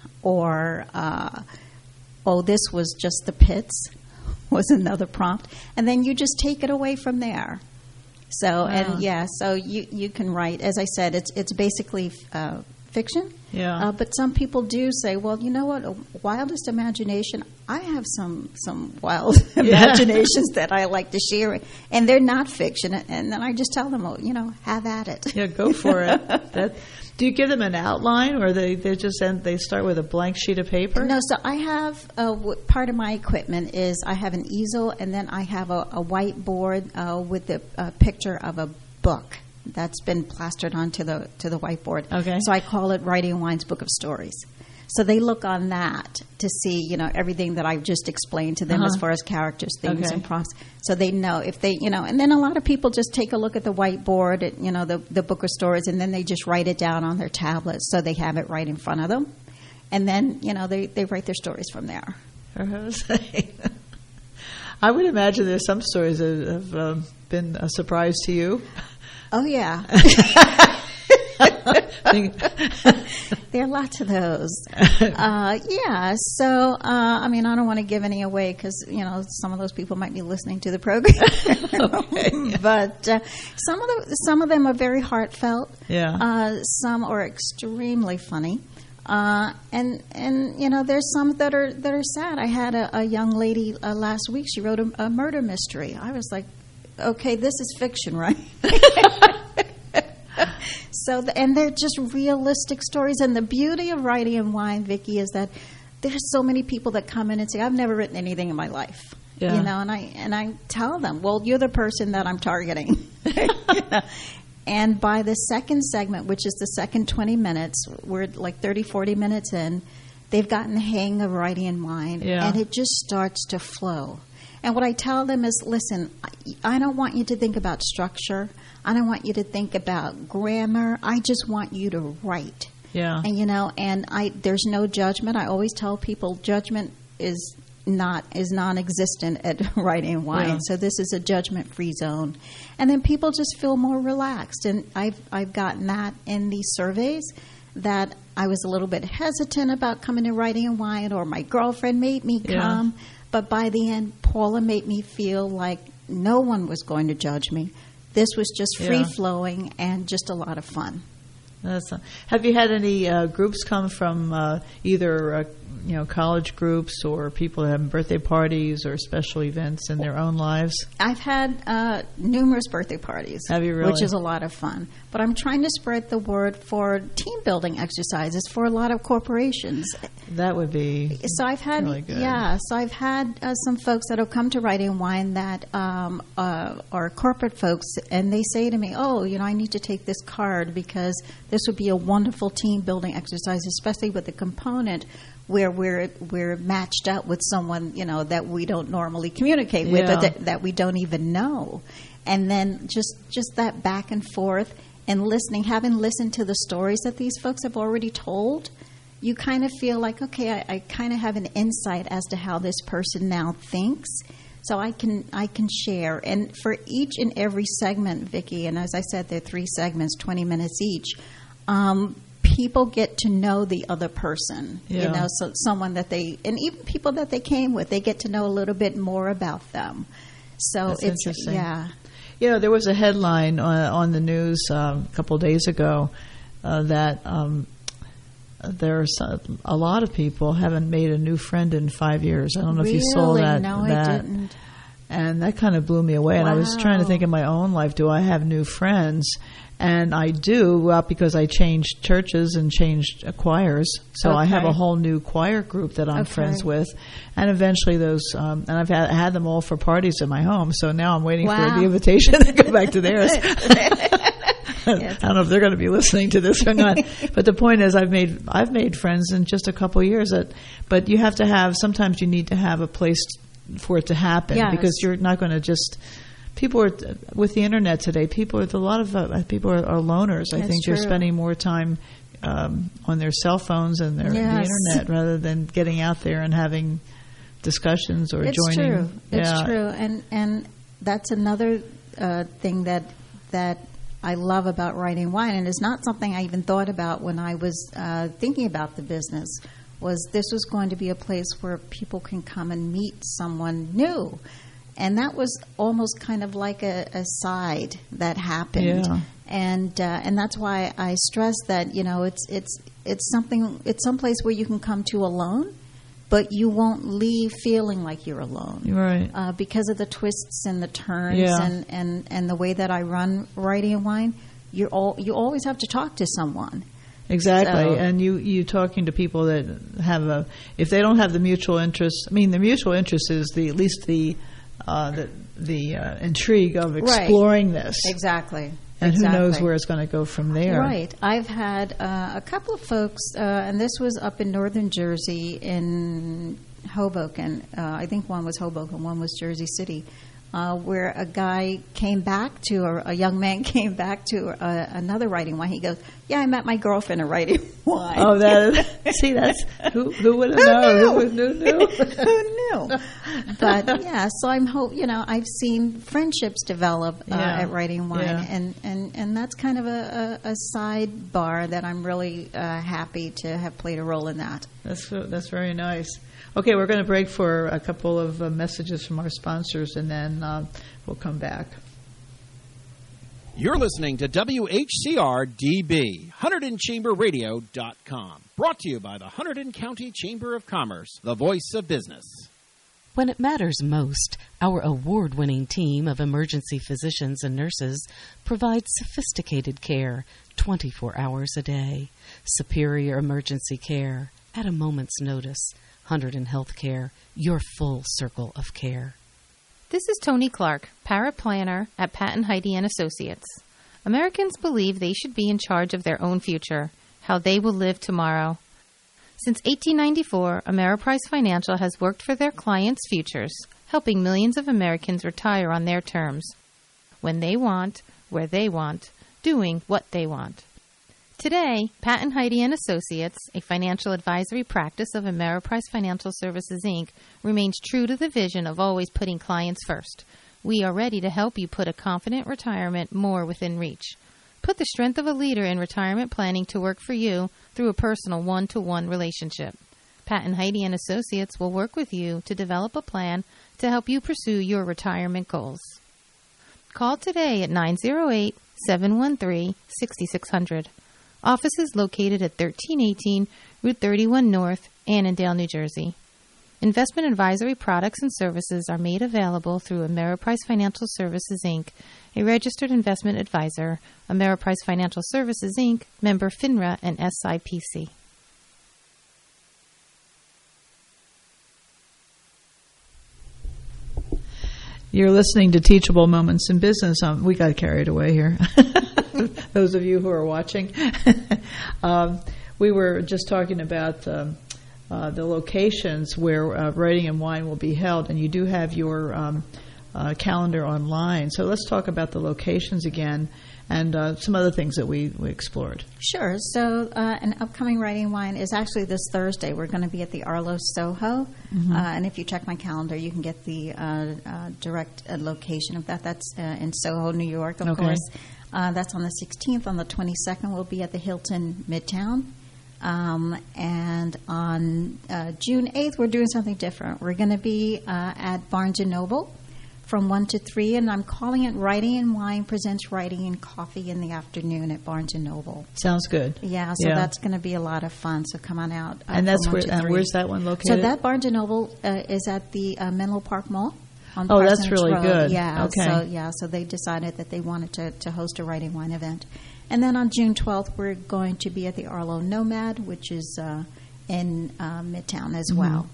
or uh, oh, this was just the pits was another prompt, and then you just take it away from there. So wow. and yeah, so you you can write. As I said, it's it's basically uh, fiction.
Yeah.
Uh, but some people do say, well, you know what, wildest imagination, I have some some wild yeah. imaginations that I like to share, and they're not fiction. And then I just tell them, well, you know, have at it.
Yeah, go for it. That, do you give them an outline, or they, they just end, they start with a blank sheet of paper?
No, so I have, uh, w- part of my equipment is I have an easel, and then I have a, a whiteboard uh, with a, a picture of a book that's been plastered onto the to the whiteboard.
Okay.
So I call it Writing Wine's Book of Stories. So they look on that to see, you know, everything that I've just explained to them
Uh-huh.
as far as characters, things,
Okay.
and process. So they know if they, you know, and then a lot of people just take a look at the whiteboard, at, you know, the, the book of stories, and then they just write it down on their tablets so they have it right in front of them. And then, you know, they, they write their stories from there.
I would imagine there's some stories that have um, been a surprise to you.
Oh, yeah. There are lots of those. Uh, yeah, so, uh, I mean, I don't want to give any away because, you know, some of those people might be listening to the program. Okay. But uh, some of the, some of them are very heartfelt.
Yeah.
Uh, some are extremely funny. Uh, and, and, you know, there's some that are that are sad. I had a, a young lady uh, last week. She wrote a, a murder mystery. I was like, okay, this is fiction, right? So, the, and they're just realistic stories. And the beauty of Writing and Wine, Vicki, is that there's so many people that come in and say, "I've never written anything in my life."
Yeah.
You know, and I and I tell them, "Well, you're the person that I'm targeting." You know? And by the second segment, which is the second twenty minutes, we're like thirty, forty minutes in, they've gotten the hang of Writing and Wine,
Yeah.
and it just starts to flow. And what I tell them is, listen, I don't want you to think about structure. I don't want you to think about grammar. I just want you to write.
Yeah.
And, you know, and I there's no judgment. I always tell people judgment is not is non-existent at Writing and Wine.
Yeah.
So this is a judgment-free zone. And then people just feel more relaxed. And I've I've gotten that in these surveys, that I was a little bit hesitant about coming to Writing and Wine, or my girlfriend made me
Yeah.
come. But by the end, Paula made me feel like no one was going to judge me. This was just
Yeah.
free-flowing and just a lot of fun.
That's a, have you had any uh, groups come from uh, either uh, you know college groups or people having birthday parties or special events in their own lives?
I've had uh, numerous birthday parties.
Have you really?
Which is a lot of fun. But I'm trying to spread the word for team building exercises for a lot of corporations.
That would be
So I've had,
really good.
yeah. So I've had uh, some folks that have come to Writing and Wine that um, uh, are corporate folks, and they say to me, "Oh, you know, I need to take this card because this would be a wonderful team building exercise, especially with the component where we're we're matched up with someone, you know, that we don't normally communicate with,
Yeah.
or that, that we don't even know." And then just just that back and forth and listening, having listened to the stories that these folks have already told, you kind of feel like, okay, I, I kind of have an insight as to how this person now thinks, so I can I can share. And for each and every segment, Vicki, and as I said, there are three segments, twenty minutes each. Um, people get to know the other person,
Yeah.
you know, so someone that they, and even people that they came with, they get to know a little bit more about them. So
That's
it's
interesting.
yeah.
You know, there was a headline on, on the news um, a couple of days ago uh, that um, there's a, a lot of people haven't made a new friend in five years. I don't know if you saw
Really?
that.
No, I
that.
didn't.
And that kind of blew me away. And I was trying to
Wow.
think in my own life, do I have new friends? And I do, well, because I changed churches and changed uh, choirs. So I have
Okay.
a whole new choir group that I'm
Okay.
friends with. And eventually those, um, and I've had, had them all for parties in my home. So now I'm waiting
Wow.
for the invitation to go back to theirs. I don't know if they're going to be listening to this or not. But the point is, I've made I've made friends in just a couple of years. That, but you have to have, sometimes you need to have a place for it to happen,
Yes.
because you're not going to just. People are, with the internet today, people are, a lot of uh, people are, are loners. I
That's
think they're
true.
spending more time um, on their cell phones and their
Yes.
the internet rather than getting out there and having discussions or
It's
joining.
true. It's
Yeah.
true, and and that's another uh, thing that that I love about Writing Wine, and it's not something I even thought about when I was uh, thinking about the business. Was this was going to be a place where people can come and meet someone new. And that was almost kind of like a, a side that happened,
Yeah.
and uh, and that's why I stress that, you know, it's it's it's something it's someplace where you can come to alone, but you won't leave feeling like you're alone,
Right.
uh, because of the twists and the turns,
Yeah.
and, and, and the way that I run Writing and Wine. You all you always have to talk to someone.
Exactly,
So-
and you you talking to people that have a, if they don't have the mutual interest. I mean, the mutual interest is the at least the uh, the the uh, intrigue of exploring this.
Exactly.
And
exactly.
who knows where it's going to go from there.
Right. I've had uh, a couple of folks, uh, and this was up in northern Jersey in Hoboken. Uh, I think one was Hoboken, one was Jersey City, uh, where a guy came back to, or a young man came back to uh, another writing wine. He goes, yeah, I met my girlfriend at writing wine.
Oh, that is, see, that's, who, who would have known? Who, would, who knew?
Who knew? But, yeah, so I'm hope, you know, I've seen friendships develop uh,
Yeah.
at Writing Wine,
Yeah.
and, and, and that's kind of a, a, a sidebar that I'm really uh, happy to have played a role in that.
That's that's very nice. Okay, we're going to break for a couple of uh, messages from our sponsors, and then uh, we'll come back.
You're listening to W H C R D B, Hunterdon Chamber Radio dot com. Brought to you by the Hunterdon County Chamber of Commerce, the voice of business.
When it matters most, our award-winning team of emergency physicians and nurses provides sophisticated care twenty-four hours a day. Superior emergency care at a moment's notice. Hunterdon Healthcare, your full circle of care.
This is Tony Clark, paraplanner at Patton Heidi and Associates. Americans believe they should be in charge of their own future, how they will live tomorrow. Since eighteen ninety-four, Ameriprise Financial has worked for their clients' futures, helping millions of Americans retire on their terms, when they want, where they want, doing what they want. Today, Patton Heidi and Associates, a financial advisory practice of Ameriprise Financial Services, Incorporated, remains true to the vision of always putting clients first. We are ready to help you put a confident retirement more within reach. Put the strength of a leader in retirement planning to work for you through a personal one-to-one relationship. Patton Heidi and Associates will work with you to develop a plan to help you pursue your retirement goals. Call today at nine oh eight, seven one three, six six zero zero. Office is located at thirteen eighteen Route thirty-one North, Annandale, New Jersey. Investment advisory products and services are made available through Ameriprise Financial Services, Incorporated, a registered investment advisor, Ameriprise Financial Services, Incorporated, member FINRA and S I P C.
You're listening to Teachable Moments in Business. Um, we got carried away here. Those of you who are watching. um, we were just talking about um, uh, the locations where uh, Writing and Wine will be held, and you do have your um, uh, calendar online. So let's talk about the locations again and uh, some other things that we, we explored.
Sure. So uh, an upcoming Writing Wine is actually this Thursday. We're going to be at the Arlo Soho.
Mm-hmm.
Uh, and if you check my calendar, you can get the uh, uh, direct uh, location of that. That's uh, in Soho, New York, of
Okay.
course. Uh, that's on the sixteenth. On the twenty-second, we'll be at the Hilton Midtown. Um, and on uh, June eighth, we're doing something different. We're going to be uh, at Barnes and Noble from one to three, and I'm calling it Writing and Wine Presents Writing and Coffee in the Afternoon at Barnes and Noble.
Sounds good.
Yeah, so
Yeah.
that's going to be a lot of fun. So come on out. Uh,
And that's
from one
where.
to
And
three.
where's that one
So
located?
that Barnes and Noble uh, is at the uh, Menlo Park Mall. On
Oh, that's
Parsonage
really
Road.
good.
Yeah.
Okay.
So yeah, so they decided that they wanted to, to host a Writing Wine event, and then on June twelfth, we're going to be at the Arlo Nomad, which is uh, in uh, Midtown as
Mhm.
well.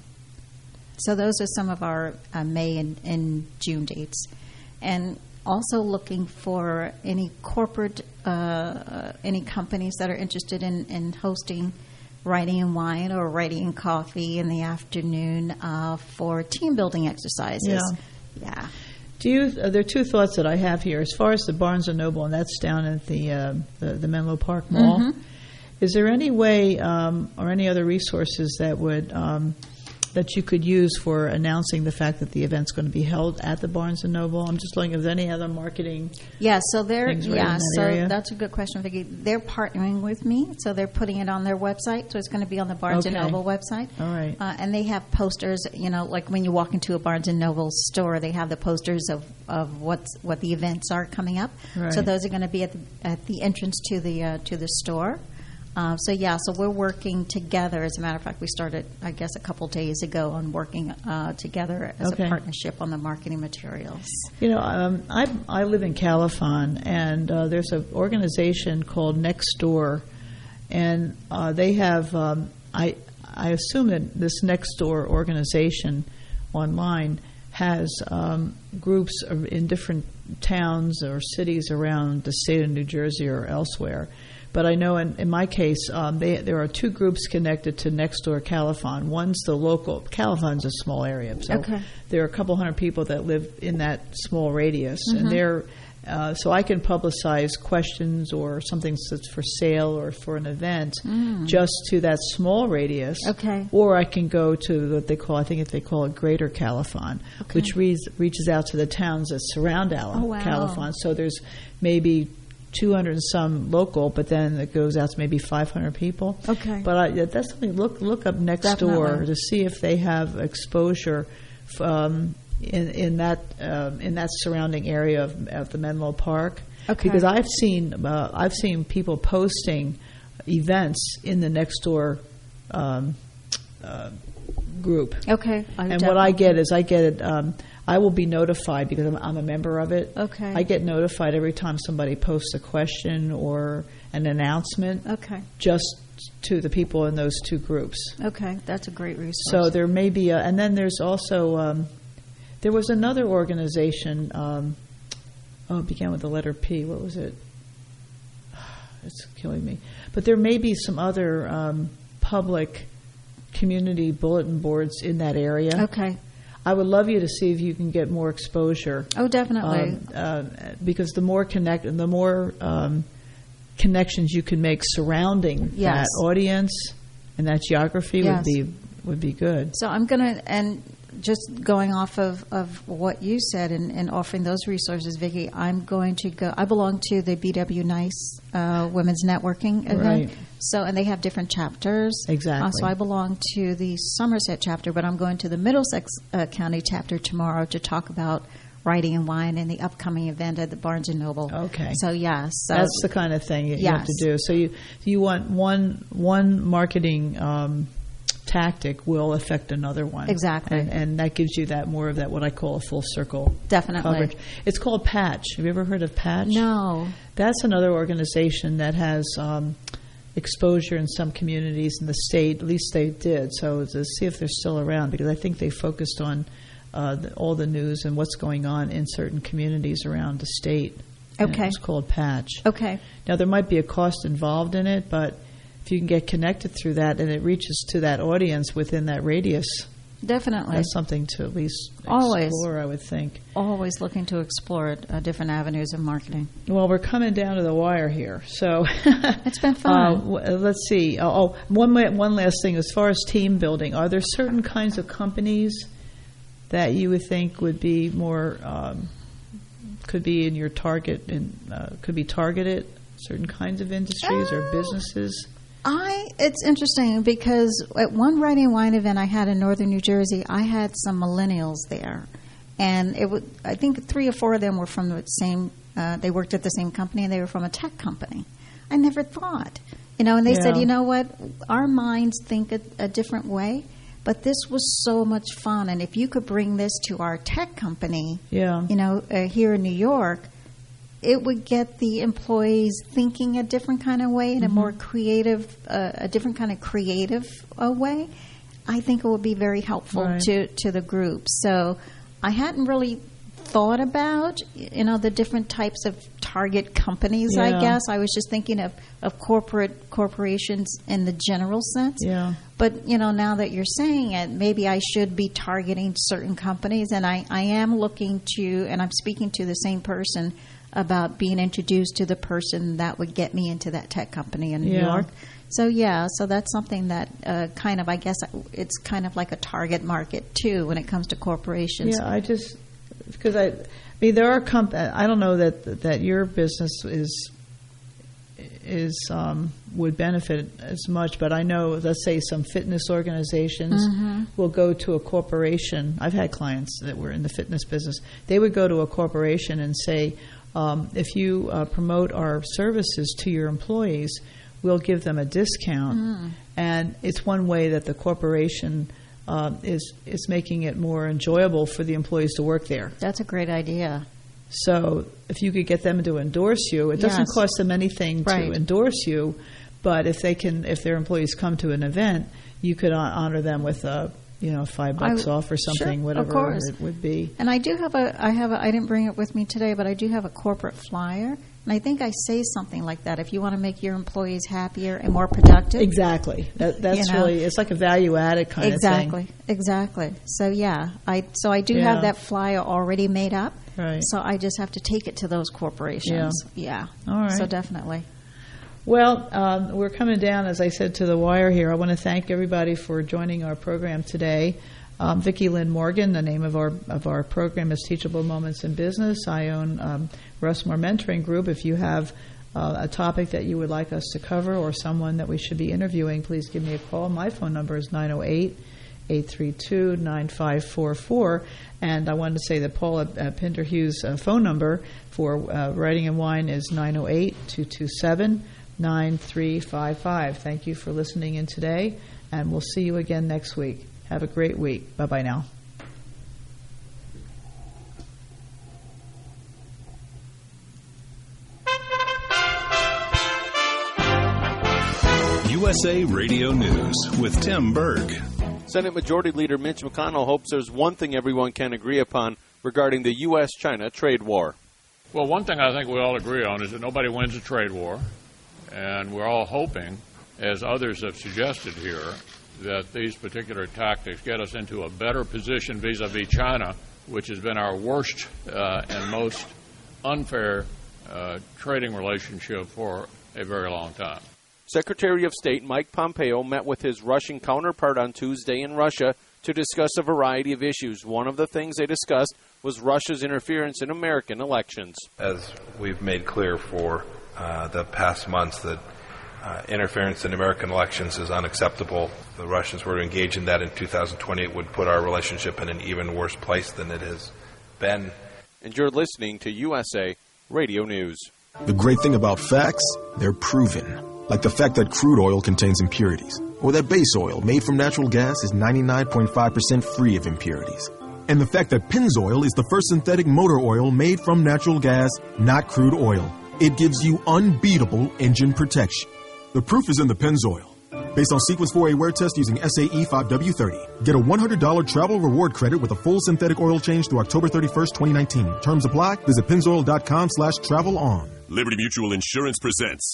So those are some of our uh, May and, and June dates, and also looking for any corporate, uh, uh, any companies that are interested in, in hosting Writing and Wine or Writing and Coffee in the afternoon uh, for team building exercises.
Yeah.
Yeah.
Do you? Uh, there are two thoughts that I have here. As far as the Barnes and Noble, and that's down at the uh, the, the Menlo Park Mall.
Mhm.
Is there any way um, or any other resources that would um, that you could use for announcing the fact that the event's going to be held at the Barnes and Noble? I'm just looking if there's any other marketing.
Yeah, so they're
things right
yeah,
in that
so
area?
that's a good question, Vicki. They're partnering with me, so they're putting it on their website. So it's going to be on the Barnes and
Okay.
Noble website.
All right.
Uh, and they have posters, you know, like when you walk into a Barnes and Noble store, they have the posters of, of what's what the events are coming up.
Right.
So those are going to be at the at the entrance to the uh, to the store. Uh, so yeah, so we're working together. As a matter of fact, we started, I guess, a couple days ago on working uh, together as
Okay.
a partnership on the marketing materials.
You know, um, I I live in Califon, and uh, there's an organization called Nextdoor, and uh, they have. Um, I I assume that this Nextdoor organization online has um, groups of, in different towns or cities around the state of New Jersey or elsewhere. But I know in, in my case, um, they, there are two groups connected to Nextdoor Califon. One's the local. Califon's a small area, so
Okay.
there are a couple hundred people that live in that small radius,
Mhm.
and they're uh, so I can publicize questions or something that's for sale or for an event
Mm.
just to that small radius.
Okay.
Or I can go to what they call, I think if they call it Greater Califon,
Okay.
which reads, reaches out to the towns that surround Al-
Oh, wow.
Califon. So there's maybe two hundred and some local, but then it goes out to maybe five hundred people.
Okay.
But I, that's something, look look up Nextdoor
Definitely.
to see if they have exposure um, in in that um, in that surrounding area of, of the Menlo Park.
Okay.
Because I've seen uh, I've seen people posting events in the Nextdoor um, uh, group.
Okay. I
And what I
definitely-
get is I get it. Um, I will be notified because I'm, I'm a member of it.
Okay.
I get notified every time somebody posts a question or an announcement.
Okay.
Just to the people in those two groups.
Okay, that's a great resource.
So there may be, a, and then there's also um, there was another organization. Um, oh, it began with the letter P. What was it? It's killing me. But there may be some other um, public community bulletin boards in that area.
Okay.
I would love you to see if you can get more exposure.
Oh, definitely.
Um, uh, because the more connect, the more um, connections you can make surrounding
Yes.
that audience and that geography
Yes.
would be would be good.
So I'm going to, and just going off of, of what you said and, and offering those resources, Vicki, I'm going to go, I belong to the B W NICE uh, Women's Networking event.
Right.
So, and they have different chapters.
Exactly.
Uh, so I belong to the Somerset chapter, but I'm going to the Middlesex uh, County chapter tomorrow to talk about writing and wine and the upcoming event at the Barnes and Noble.
Okay.
So, yeah. So
That's the kind of thing you, you have
Yes.
to do. So you you want one one marketing um, tactic will affect another one.
Exactly.
And, and that gives you that more of that what I call a full circle
Definitely.
coverage. It's called Patch. Have you ever heard of Patch?
No.
That's another organization that has um, exposure in some communities in the state. At least they did. So to see if they're still around, because I think they focused on uh, the, all the news and what's going on in certain communities around the state. And
Okay.
It's called Patch.
Okay.
Now, there might be a cost involved in it, but if you can get connected through that and it reaches to that audience within that radius,
Definitely.
that's something to at least
Always.
explore, I would think.
Always looking to explore uh, different avenues of marketing.
Well, we're coming down to the wire here, so
It's been fun.
Uh, w- let's see. Oh, oh, one la- one last thing. As far as team building, are there certain kinds of companies that you would think would be more um, could be in your target and uh, could be targeted? Certain kinds of industries or businesses.
I it's interesting because at one writing and wine event I had in northern New Jersey, I had some millennials there, and it would I think three or four of them were from the same. Uh, they worked at the same company, and they were from a tech company. I never thought, you know, and they said,
Yeah.
you know what, our minds think a, a different way, but this was so much fun, and if you could bring this to our tech company,
Yeah.
you know, uh, here in New York, it would get the employees thinking a different kind of way, in a
Mhm.
more creative, uh, a different kind of creative uh, way. I think it would be very helpful
Right.
to, to the group. So I hadn't really thought about, you know, the different types of target companies, I
Yeah.
guess. I was just thinking of, of corporate corporations in the general sense.
Yeah.
But, you know, now that you're saying it, maybe I should be targeting certain companies. And I, I am looking to, and I'm speaking to the same person about being introduced to the person that would get me into that tech company in New
Yeah.
York. So, yeah, so that's something that uh, kind of, I guess, it's kind of like a target market, too, when it comes to corporations.
Yeah, I just because I, I mean there are comp. I don't know that that your business is is um, would benefit as much, but I know, let's say, some fitness organizations
Mhm.
will go to a corporation. I've had clients that were in the fitness business. They would go to a corporation and say, um, if you uh, promote our services to your employees, we'll give them a discount.
Mm.
And it's one way that the corporation uh, is is making it more enjoyable for the employees to work there.
That's a great idea.
So if you could get them to endorse you, it doesn't
Yes.
cost them anything
Right.
to endorse you, but if they can, if their employees come to an event, you could hon- honor them with a you know, five bucks
I,
off or something,
sure,
whatever it would be.
And I do have a, I have a, I didn't bring it with me today, but I do have a corporate flyer. And I think I say something like that. If you want to make your employees happier and more productive.
Exactly. That, that's
you know?
really, it's like a value added kind
exactly,
of thing.
Exactly. Exactly. So, yeah. I So I do
yeah.
have that flyer already made up.
Right.
So I just have to take it to those corporations.
Yeah.
yeah.
All right.
So definitely.
Well, um, we're coming down, as I said, to the wire here. I want to thank everybody for joining our program today. Um, Vicki Lynn Morgan, the name of our of our program is Teachable Moments in Business. I own um, Russmore Mentoring Group. If you have uh, a topic that you would like us to cover or someone that we should be interviewing, please give me a call. My phone number is nine oh eight, eight three two, nine five four four. And I wanted to say that Paula uh, Pinderhugh's uh, phone number for uh, Writing and Wine is nine oh eight, two two seven, nine three five five. Thank you for listening in today, and we'll see you again next week. Have a great week. Bye-bye now.
U S A Radio News with Tim Berg.
Senate Majority Leader Mitch McConnell hopes there's one thing everyone can agree upon regarding the U S China trade war.
Well, one thing I think we all agree on is that nobody wins a trade war, and we're all hoping, as others have suggested here, that these particular tactics get us into a better position vis-a-vis China, which has been our worst uh, and most unfair uh, trading relationship for a very long time.
Secretary of State Mike Pompeo met with his Russian counterpart on Tuesday in Russia to discuss a variety of issues. One of the things they discussed was Russia's interference in American elections.
As we've made clear for uh, the past months, that Uh, interference in American elections is unacceptable. If the Russians were to engage in that in two thousand twenty, it would put our relationship in an even worse place than it has been.
And you're listening to U S A Radio News.
The great thing about facts, they're proven. Like the fact that crude oil contains impurities, or that base oil made from natural gas is ninety-nine point five percent free of impurities. And the fact that Pennzoil is the first synthetic motor oil made from natural gas, not crude oil. It gives you unbeatable engine protection. The proof is in the Pennzoil. Based on Sequence four A wear test using S A E five W thirty. Get a one hundred dollars travel reward credit with a full synthetic oil change through October thirty-first, twenty nineteen. Terms apply. Visit pennzoil.com slash travel on.
Liberty Mutual Insurance presents.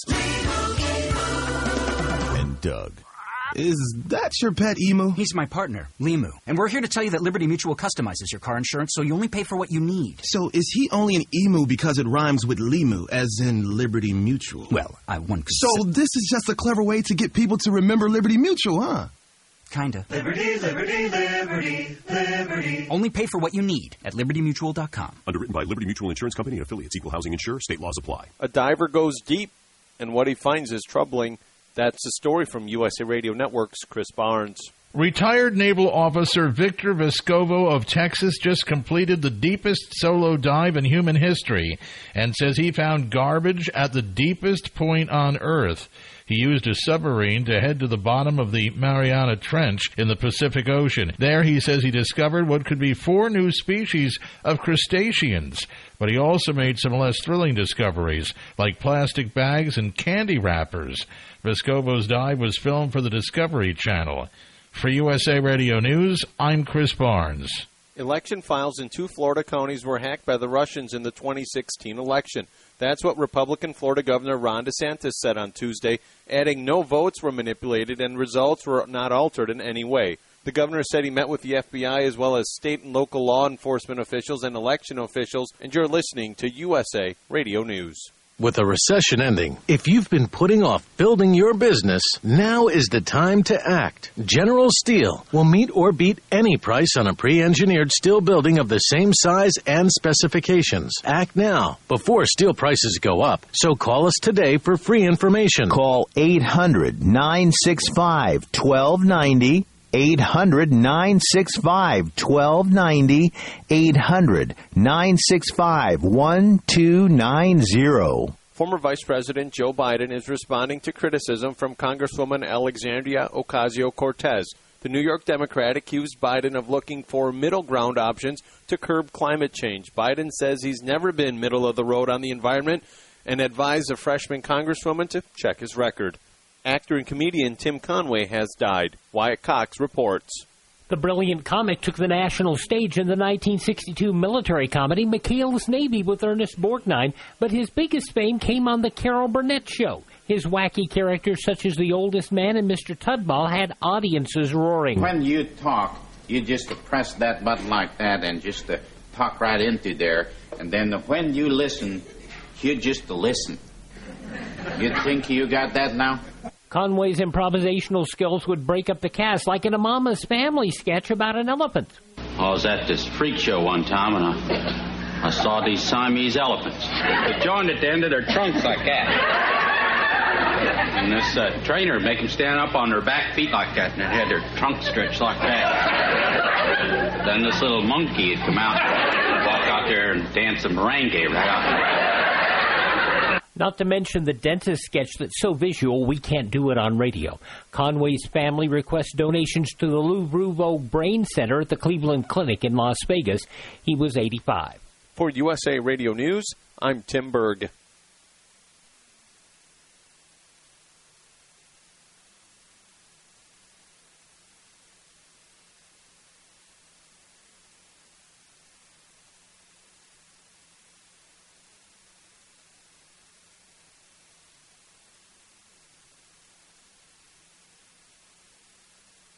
And Doug. Is that your pet emu?
He's my partner, Limu. And we're here to tell you that Liberty Mutual customizes your car insurance so you only pay for what you need.
So is he only an emu because it rhymes with Limu, as in Liberty Mutual?
Well, I one could
So
say-
this is just a clever way to get people to remember Liberty Mutual, huh?
Kinda.
Liberty, liberty, liberty, liberty.
Only pay for what you need at liberty mutual dot com.
Underwritten by Liberty Mutual Insurance Company and affiliates. Equal housing insurer. State laws apply.
A diver goes deep, and what he finds is troubling. That's the story from U S A Radio Network's Chris Barnes.
Retired Naval Officer Victor Vescovo of Texas just completed the deepest solo dive in human history and says he found garbage at the deepest point on Earth. He used a submarine to head to the bottom of the Mariana Trench in the Pacific Ocean. There, he says he discovered what could be four new species of crustaceans. But he also made some less thrilling discoveries, like plastic bags and candy wrappers. Vescovo's dive was filmed for the Discovery Channel. For U S A Radio News, I'm Chris Barnes.
Election files in two Florida counties were hacked by the Russians in the twenty sixteen election. That's what Republican Florida Governor Ron DeSantis said on Tuesday, adding no votes were manipulated and results were not altered in any way. The governor said he met with the F B I as well as state and local law enforcement officials and election officials, and you're listening to U S A Radio News.
With a recession ending, if you've been putting off building your business, now is the time to act. General Steel will meet or beat any price on a pre-engineered steel building of the same size and specifications. Act now, before steel prices go up. So call us today for free information.
Call eight hundred, nine six five, one two nine zero. eight hundred, nine six five, one two nine zero. eight hundred, nine six five, one two nine zero.
Former Vice President Joe Biden is responding to criticism from Congresswoman Alexandria Ocasio-Cortez. The New York Democrat accused Biden of looking for middle ground options to curb climate change. Biden says he's never been middle of the road on the environment and advised the freshman Congresswoman to check his record. Actor and comedian Tim Conway has died. Wyatt Cox reports.
The brilliant comic took the national stage in the nineteen sixty-two military comedy McHale's Navy with Ernest Borgnine, but his biggest fame came on the Carol Burnett Show. His wacky characters such as the Oldest Man and Mister Tudball had audiences roaring.
When you talk, you just press that button like that and just uh, talk right into there, and then when you listen, you just listen. You think you got that now?
Conway's improvisational skills would break up the cast like in a Mama's Family sketch about an elephant.
I was at this freak show one time, and I, I saw these Siamese elephants. They joined at the end of their trunks like that. And this uh, trainer would make them stand up on their back feet like that, and they had their trunks stretched like that. Then this little monkey would come out, walk out there and dance a merengue right out there.
Not to mention the dentist sketch that's so visual we can't do it on radio. Conway's family requests donations to the Lou Ruvo Brain Center at the Cleveland Clinic in Las Vegas. He was eighty-five.
For U S A Radio News, I'm Tim Berg.